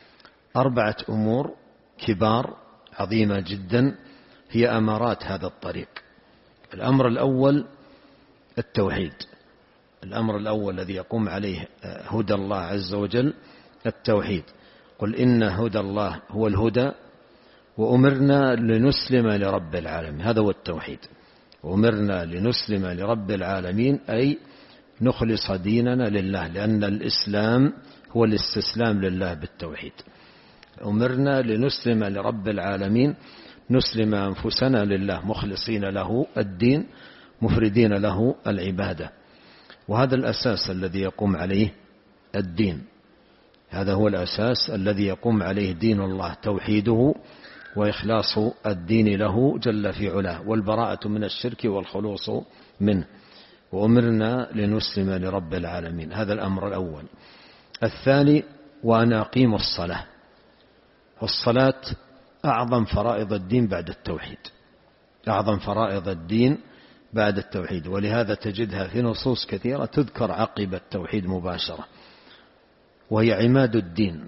4 أمور كبار عظيمة جدا هي أمارات هذا الطريق. الأمر الأول التوحيد، الأمر الأول الذي يقوم عليه هدى الله عز وجل التوحيد. قل إن هدى الله هو الهدى وأمرنا لنسلم لرب العالمين، هذا هو التوحيد. أمرنا لنسلم لرب العالمين أي نخلص ديننا لله، لأن الإسلام هو الاستسلام لله بالتوحيد. أمرنا لنسلم لرب العالمين، نسلم أنفسنا لله مخلصين له الدين مفردين له العبادة، وهذا الأساس الذي يقوم عليه الدين، هذا هو الأساس الذي يقوم عليه دين الله، توحيده وإخلاص الدين له جل في علاه والبراءة من الشرك والخلوص منه. وأمرنا لنسلم لرب العالمين، هذا الأمر الأول. الثاني وأن أقيموا الصلاة، والصلاة أعظم فرائض الدين بعد التوحيد، أعظم فرائض الدين بعد التوحيد، ولهذا تجدها في نصوص كثيرة تذكر عقب التوحيد مباشرة، وهي عماد الدين.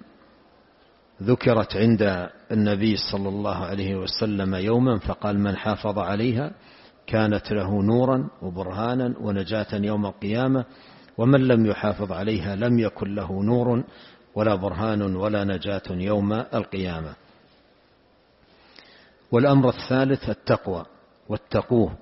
ذكرت عند النبي صلى الله عليه وسلم يوما فقال من حافظ عليها كانت له نورا وبرهانا ونجاة يوم القيامة، ومن لم يحافظ عليها لم يكن له نور ولا برهان ولا نجاة يوم القيامة. والأمر الثالث التقوى، واتقوه،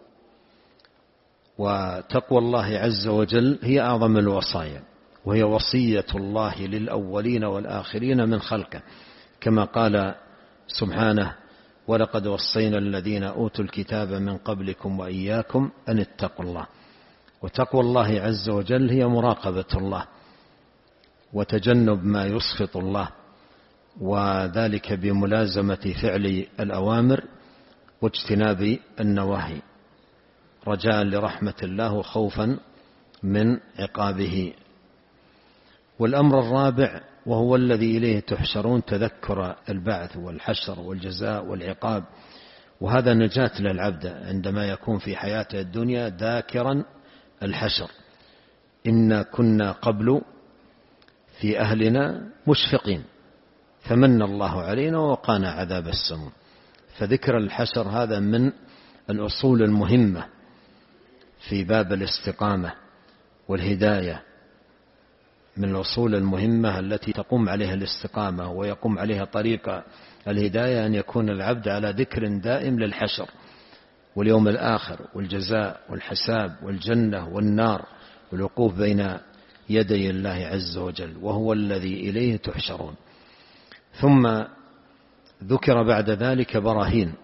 وتقوى الله عز وجل هي أعظم الوصايا، وهي وصية الله للأولين والآخرين من خلقه، كما قال سبحانه ولقد وصينا الذين أوتوا الكتاب من قبلكم وإياكم أن اتقوا الله. وتقوى الله عز وجل هي مراقبة الله وتجنب ما يسخط الله، وذلك بملازمة فعل الأوامر واجتناب النواهي، رجاء لرحمة الله وخوفا من عقابه. والأمر الرابع وهو الذي إليه تحشرون، تذكر البعث والحشر والجزاء والعقاب، وهذا نجاة للعبد عندما يكون في حياته الدنيا ذاكرا الحشر. إنا كنا قبل في أهلنا مشفقين فمن الله علينا ووقانا عذاب السموم. فذكر الحشر هذا من الأصول المهمة في باب الاستقامة والهداية، من الأصول المهمة التي تقوم عليها الاستقامة ويقوم عليها طريق الهداية، أن يكون العبد على ذكر دائم للحشر واليوم الآخر والجزاء والحساب والجنة والنار والوقوف بين يدي الله عز وجل، وهو الذي إليه تحشرون. ثم ذكر بعد ذلك براهين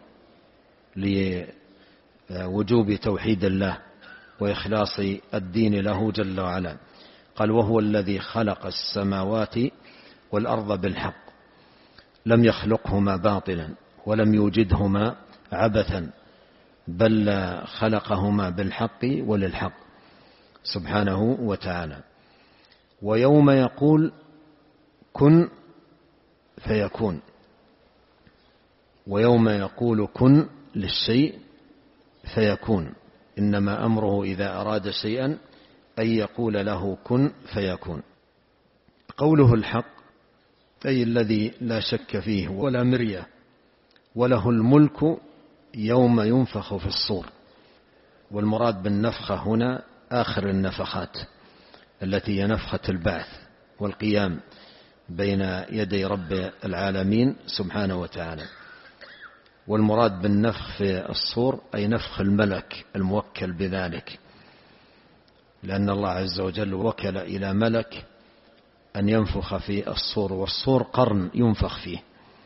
لوجوب توحيد الله وإخلاص الدين له جل وعلا. قال وهو الذي خلق السماوات والأرض بالحق لم يخلقهما باطلا ولم يوجدهما عبثا بل خلقهما بالحق وللحق سبحانه وتعالى. ويوم يقول كن فيكون، ويوم يقول كن للشيء فيكون، إنما أمره إذا أراد شيئا أن يقول له كن فيكون. قوله الحق أي الذي لا شك فيه ولا مرية، وله الملك يوم ينفخ في الصور. والمراد بالنفخة هنا آخر النفخات التي هي نفخة البعث والقيام بين يدي رب العالمين سبحانه وتعالى. والمراد بالنفخ في الصور أي نفخ الملك الموكل بذلك، لأن الله عز وجل وكل إلى ملك أن ينفخ في الصور، والصور قرن ينفخ فيه.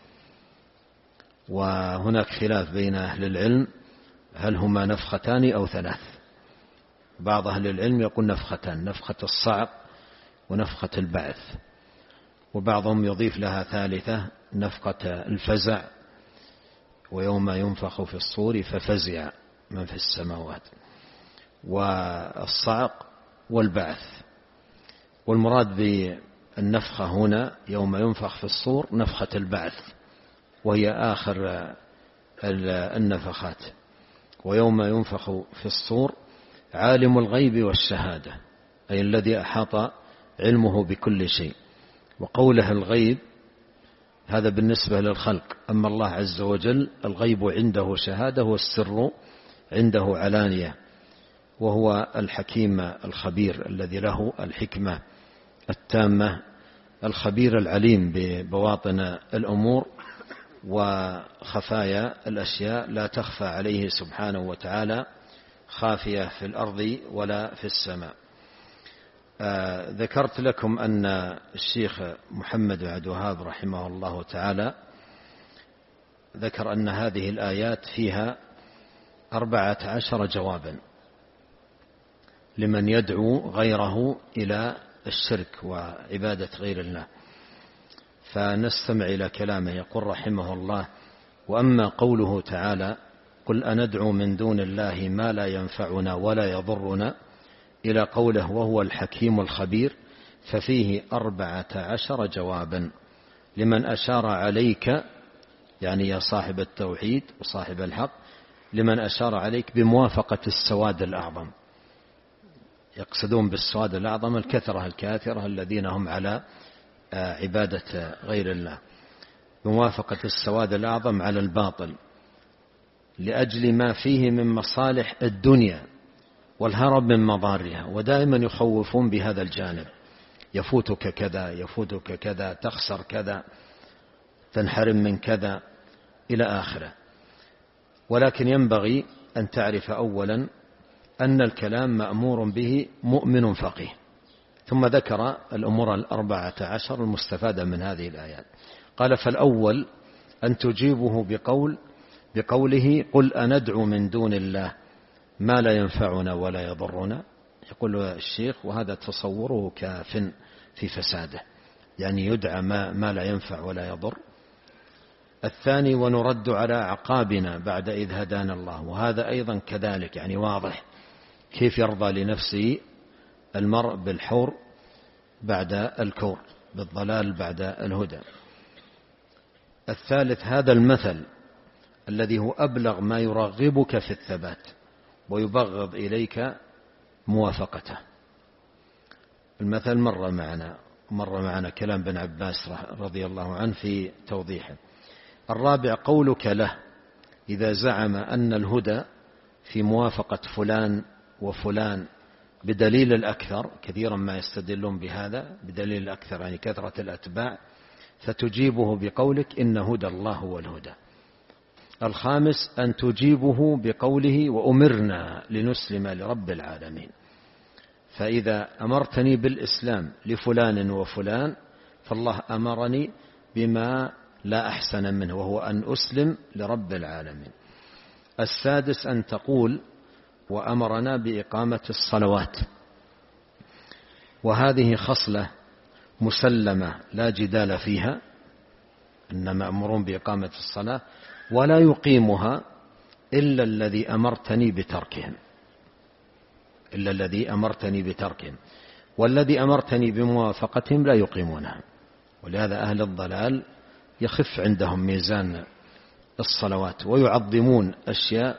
وهناك خلاف بين أهل العلم هل هما نفختان أو ثلاث. بعض أهل العلم يقول نفختان، نفخة الصعق ونفخة البعث، وبعضهم يضيف لها ثالثة نفخة الفزع، ويوم ينفخ في الصور ففزع من في السماوات، والصعق والبعث. والمراد بالنفخة هنا يوم ينفخ في الصور نفخة البعث، وهي آخر النفخات. ويوم ينفخ في الصور عالم الغيب والشهادة، أي الذي أحاط علمه بكل شيء. وقوله الغيب هذا بالنسبة للخلق، أما الله عز وجل الغيب عنده شهادة والسر عنده علانية، وهو الحكيم الخبير الذي له الحكمة التامة، الخبير العليم ببواطن الأمور وخفايا الأشياء، لا تخفى عليه سبحانه وتعالى خافية في الأرض ولا في السماء. ذكرت لكم أن الشيخ محمد بن عبد الوهاب رحمه الله تعالى ذكر أن هذه الآيات فيها 14 جوابا لمن يدعو غيره إلى الشرك وعبادة غير الله. فنستمع إلى كلامه. يقول رحمه الله: وأما قوله تعالى: قل أندعو من دون الله ما لا ينفعنا ولا يضرنا، إلى قوله وهو الحكيم الخبير، ففيه 14 جوابا لمن أشار عليك، يعني يا صاحب التوحيد وصاحب الحق، لمن أشار عليك بموافقة السواد الأعظم. يقصدون بالسواد الأعظم الكثرة الكاثرة الذين هم على عبادة غير الله، بموافقة السواد الأعظم على الباطل لأجل ما فيه من مصالح الدنيا والهرب من مضارها. ودائما يخوفون بهذا الجانب: يفوتك كذا، يفوتك كذا، تخسر كذا، تنحرم من كذا، إلى آخره. ولكن ينبغي أن تعرف أولا أن الكلام مأمور به مؤمن فقيه. ثم ذكر الأمور 14 المستفادة من هذه الآيات. قال: فالأول أن تجيبه بقوله: قل أندعو من دون الله ما لا ينفعنا ولا يضرنا. يقول الشيخ: وهذا تصوره كاف في فساده، يعني يدعى ما لا ينفع ولا يضر. الثاني: ونرد على أعقابنا بعد إذ هدانا الله. وهذا أيضا كذلك، يعني واضح كيف يرضى لنفسه المرء بالحور بعد الكور، بالضلال بعد الهدى. الثالث: هذا المثل الذي هو أبلغ ما يرغبك في الثبات ويبغض إليك موافقته. المثل مر معنا كلام بن عباس رضي الله عنه في توضيحه. الرابع: قولك له إذا زعم أن الهدى في موافقة فلان وفلان بدليل الأكثر، كثيرا ما يستدلون بهذا بدليل الأكثر يعني كثرة الأتباع، فتجيبه بقولك إن هدى الله هو الهدى. الخامس: أن تجيبه بقوله وأمرنا لنسلم لرب العالمين. فإذا أمرتني بالإسلام لفلان وفلان فالله أمرني بما لا أحسن منه، وهو أن أسلم لرب العالمين. السادس: أن تقول وأمرنا بإقامة الصلوات. وهذه خصلة مسلمة لا جدال فيها، أن مأمورون بإقامة الصلاة، ولا يقيمها إلا الذي أمرتني بتركهم، والذي أمرتني بموافقتهم لا يقيمونها. ولهذا أهل الضلال يخف عندهم ميزان الصلوات، ويعظمون أشياء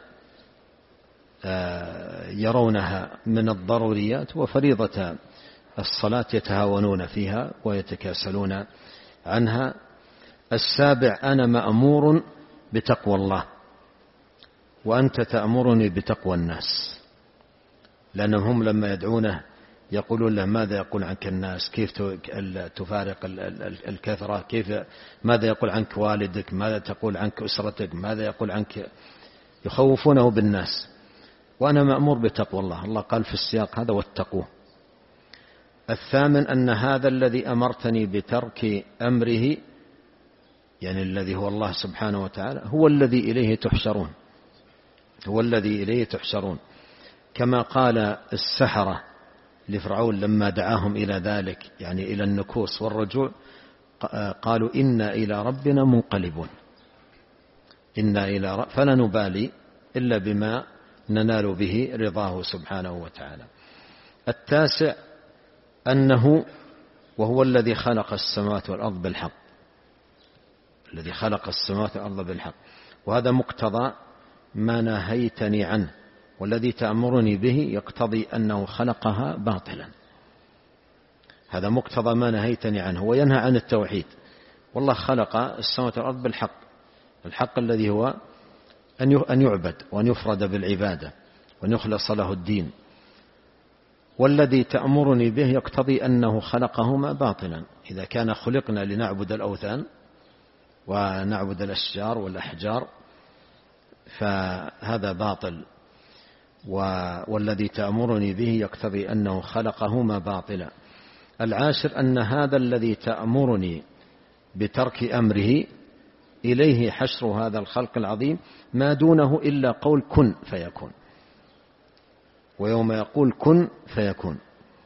يرونها من الضروريات، وفريضة الصلاة يتهاونون فيها ويتكاسلون عنها. السابع: أنا مأمور بتقوى الله وأنت تأمرني بتقوى الناس، لأنهم لما يدعونه يقولون له: ماذا يقول عنك الناس؟ كيف تفارق الكثرة؟ ماذا يقول عنك والدك؟ ماذا تقول عنك أسرتك؟ ماذا يقول عنك؟ يخوفونه بالناس. وأنا مأمور بتقوى الله. الله قال في السياق هذا: واتقوه. الثامن: أن هذا الذي أمرتني بترك أمره، يعني الذي هو الله سبحانه وتعالى، هو الذي إليه تحشرون، هو الذي إليه تحشرون. كما قال السحرة لفرعون لما دعاهم إلى ذلك، يعني إلى النكوص والرجوع، قالوا: إنا إلى ربنا منقلبون، فلا نبالي إلا بما ننال به رضاه سبحانه وتعالى. التاسع: أنه وهو الذي خلق السماوات والأرض بالحق، الذي خلق السماوات والأرض بالحق، وهذا مقتضى ما نهيتني عنه، والذي تأمرني به يقتضي أنه خلقها باطلا. هذا مقتضى ما نهيتني عنه، وينهى عن التوحيد. والله خلق السماوات والأرض بالحق، الحق الذي هو أن يعبد وأن يفرد بالعبادة وأن يخلص له الدين. والذي تأمرني به يقتضي أنه خلقهما باطلا. إذا كان خلقنا لنعبد الأوثان ونعبد الأشجار والأحجار فهذا باطل، والذي تأمرني به يقتضي أنه خلقهما باطلا. العاشر: أن هذا الذي تأمرني بترك أمره إليه حشر هذا الخلق العظيم، ما دونه إلا قول كن فيكون، ويوم يقول كن فيكون.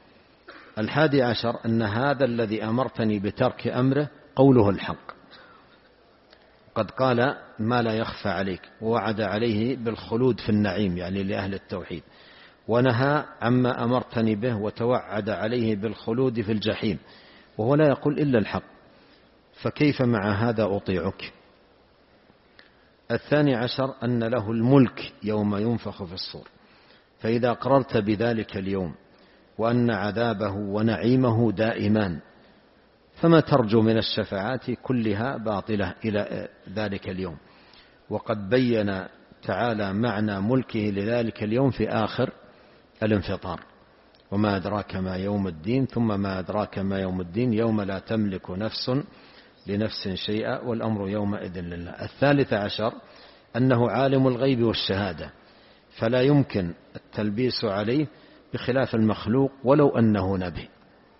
11: أن هذا الذي أمرتني بترك أمره قوله الحق، قد قال ما لا يخفى عليك، ووعد عليه بالخلود في النعيم، يعني لأهل التوحيد، ونهى عما أمرتني به وتوعد عليه بالخلود في الجحيم، وهو لا يقول إلا الحق، فكيف مع هذا أطيعك؟ 12: أن له الملك يوم ينفخ في الصور، فإذا أقررت بذلك اليوم وأن عذابه ونعيمه دائمان، فما ترجو من الشفاعات كلها باطلة إلى ذلك اليوم. وقد بين تعالى معنى ملكه لذلك اليوم في آخر الانفطار: وما أدراك ما يوم الدين، ثم ما أدراك ما يوم الدين، يوم لا تملك نفس لنفس شيئا والأمر يومئذ لله. 13: أنه عالم الغيب والشهادة، فلا يمكن التلبيس عليه بخلاف المخلوق ولو أنه نبي.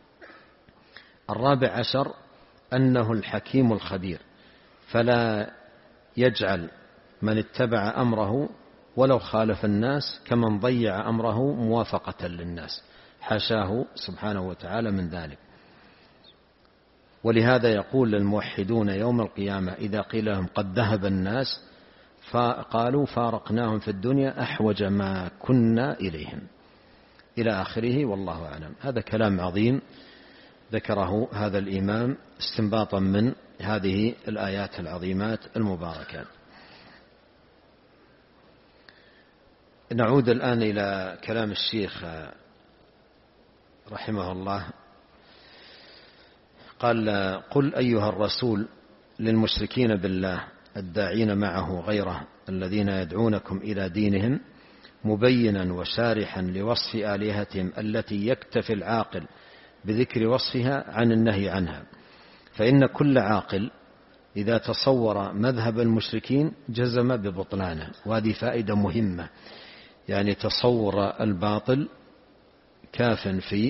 14: أنه الحكيم الخبير، فلا يجعل من اتبع أمره ولو خالف الناس كمن ضيع أمره موافقة للناس، حاشاه سبحانه وتعالى من ذلك. ولهذا يقول للموحدون يوم القيامة إذا قيل لهم قد ذهب الناس فقالوا فارقناهم في الدنيا أحوج ما كنا إليهم، إلى آخره، والله أعلم. هذا كلام عظيم ذكره هذا الإمام استنباطا من هذه الآيات العظيمات المباركات. نعود الآن إلى كلام الشيخ رحمه الله. قال: قل أيها الرسول للمشركين بالله الداعين معه غيره الذين يدعونكم إلى دينهم، مبينا وشارحا لوصف آلهتهم التي يكتفي العاقل بذكر وصفها عن النهي عنها، فإن كل عاقل إذا تصور مذهب المشركين جزم ببطلانه. وهذه فائدة مهمة، يعني تصور الباطل كاف في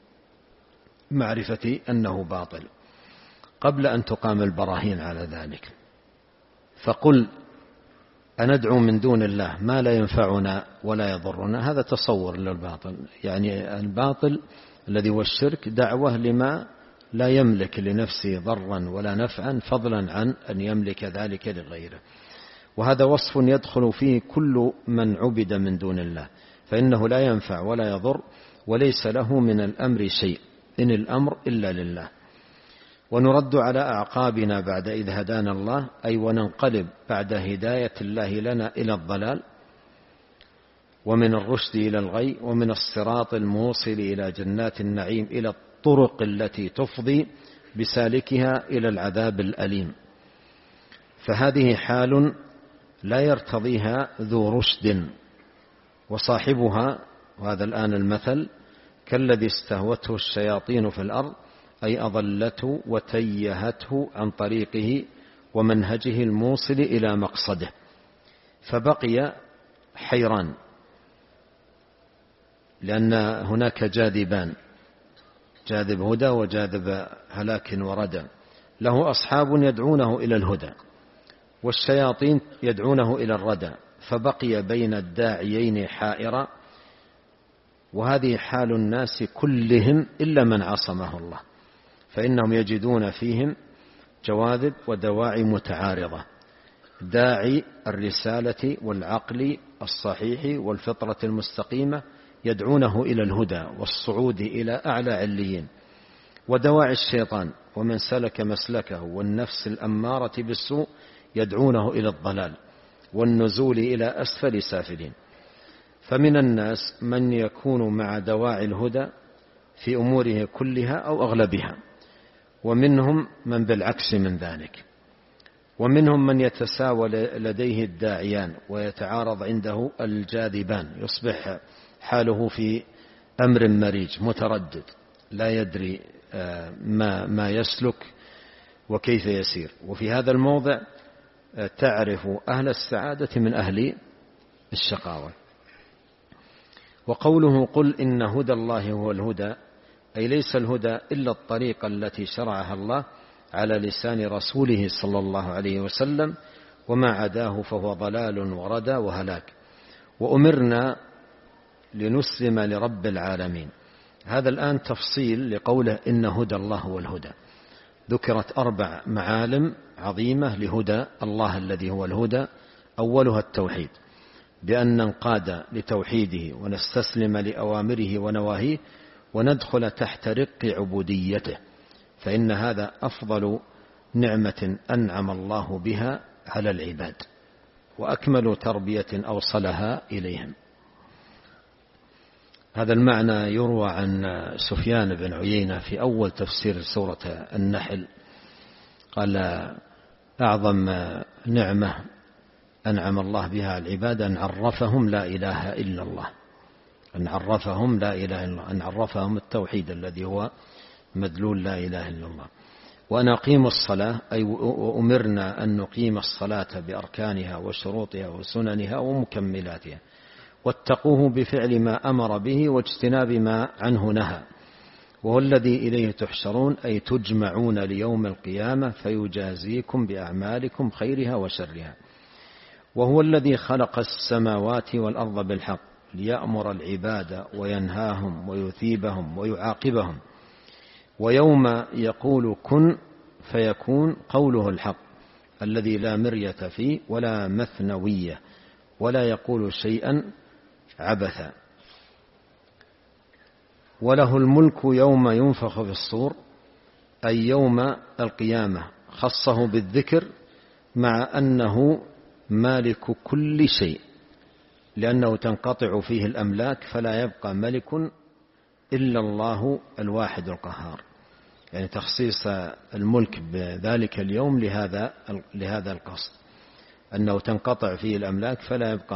معرفة أنه باطل قبل أن تقام البراهين على ذلك. فقل أندعو من دون الله ما لا ينفعنا ولا يضرنا، هذا تصور للباطل، يعني الباطل الذي هو الشرك دعوة لما لا يملك لنفسه ضرا ولا نفعا، فضلا عن أن يملك ذلك لغيره. وهذا وصف يدخل فيه كل من عبد من دون الله، فإنه لا ينفع ولا يضر وليس له من الأمر شيء، إن الأمر إلا لله. ونرد على أعقابنا بعد إذ هدانا الله، أي وننقلب بعد هداية الله لنا إلى الضلال، ومن الرشد إلى الغي، ومن الصراط الموصل إلى جنات النعيم إلى الطرق التي تفضي بسالكها إلى العذاب الأليم. فهذه حال لا يرتضيها ذو رشد، وصاحبها، وهذا الآن المثل، كالذي استهوته الشياطين في الأرض، أي أضلته وتيهته عن طريقه ومنهجه الموصل إلى مقصده، فبقي حيران، لأن هناك جاذبان، جاذب هدى وجاذب هلاك وردى. له أصحاب يدعونه إلى الهدى، والشياطين يدعونه إلى الردى، فبقي بين الداعيين حائرا. وهذه حال الناس كلهم إلا من عصمه الله، فإنهم يجدون فيهم جواذب ودواعي متعارضة، داعي الرسالة والعقل الصحيح والفطرة المستقيمة يدعونه إلى الهدى والصعود إلى أعلى عليين، ودواعي الشيطان ومن سلك مسلكه والنفس الأمارة بالسوء يدعونه إلى الضلال والنزول إلى أسفل سافلين. فمن الناس من يكون مع دواعي الهدى في أموره كلها أو أغلبها، ومنهم من بالعكس من ذلك، ومنهم من يتساوى لديه الداعيان ويتعارض عنده الجاذبان، يصبح حاله في أمر مريج متردد، لا يدري ما يسلك وكيف يسير. وفي هذا الموضع تعرف أهل السعادة من أهل الشقاوة. وقوله قل إن هدى الله هو الهدى، أي ليس الهدى إلا الطريقة التي شرعها الله على لسان رسوله صلى الله عليه وسلم، وما عداه فهو ضلال وردى وهلاك. وأمرنا لنسلم لرب العالمين. هذا الآن تفصيل لقوله إن هدى الله هو الهدى. ذكرت 4 معالم عظيمة لهدى الله الذي هو الهدى. أولها التوحيد، بأن ننقاد لتوحيده ونستسلم لأوامره ونواهيه وندخل تحت رق عبوديته، فإن هذا أفضل نعمة أنعم الله بها على العباد، وأكمل تربية أوصلها إليهم. هذا المعنى يروى عن سفيان بن عيينة في أول تفسير سورة النحل، قال أعظم نعمة أنعم الله بها على العباد أن عرفهم لا إله إلا الله، أن عرفهم لا إله إلا الله، أن عرفهم التوحيد الذي هو مدلول لا إله إلا الله. وأن أقيموا الصلاة، أي وأمرنا أن نقيم الصلاة بأركانها وشروطها وسننها ومكملاتها، واتقوه بفعل ما أمر به واجتناب ما عنه نهى، وهو الذي إليه تحشرون، أي تجمعون ليوم القيامة فيجازيكم بأعمالكم خيرها وشرها. وهو الذي خلق السماوات والأرض بالحق ليأمر العباد وينهاهم ويثيبهم ويعاقبهم. ويوم يقول كن فيكون قوله الحق الذي لا مرية فيه ولا مثنوية، ولا يقول شيئا عبثا. وله الملك يوم ينفخ في الصور، أي يوم القيامة، خصه بالذكر مع أنه مالك كل شيء، لأنه تنقطع فيه الأملاك فلا يبقى ملك إلا الله الواحد القهار، يعني تخصيص الملك بذلك اليوم لهذا القصد، أنه تنقطع فيه الأملاك فلا يبقى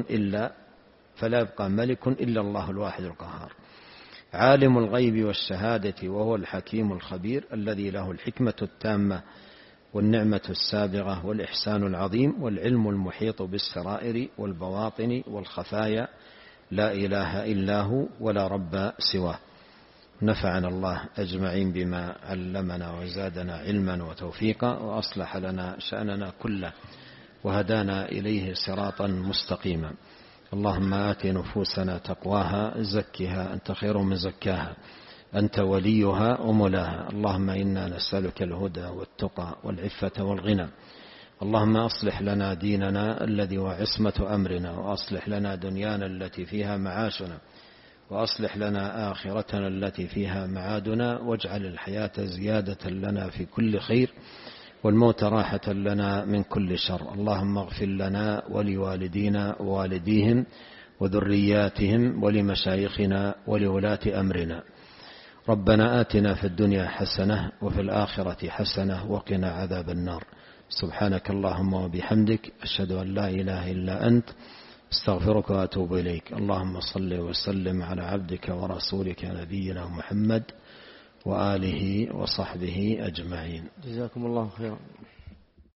ملك إلا الله الواحد القهار. عالم الغيب والشهادة وهو الحكيم الخبير الذي له الحكمة التامة والنعمة السابغة والإحسان العظيم والعلم المحيط بالسرائر والبواطن والخفايا، لا إله إلا هو ولا رب سواه. نفعنا الله أجمعين بما علمنا وزادنا علما وتوفيقا، وأصلح لنا شأننا كله وهدانا إليه صراطا مستقيما. اللهم آت نفوسنا تقواها زكها أنت خير من زكاها أنت وليها ومولاها. اللهم إنا نسألك الهدى والتقى والعفة والغنى. اللهم أصلح لنا ديننا الذي هو عصمة أمرنا، وأصلح لنا دنيانا التي فيها معاشنا، وأصلح لنا آخرتنا التي فيها معادنا، واجعل الحياة زيادة لنا في كل خير والموت راحة لنا من كل شر. اللهم اغفر لنا ولوالدينا ووالديهم وذرياتهم ولمشايخنا ولولاة أمرنا. ربنا آتنا في الدنيا حسنة وفي الآخرة حسنة وقنا عذاب النار. سبحانك اللهم وبحمدك، أشهد أن لا إله إلا أنت، استغفرك وأتوب إليك. اللهم صل وسلم على عبدك ورسولك نبينا محمد وآله وصحبه أجمعين. جزاكم الله خيرا.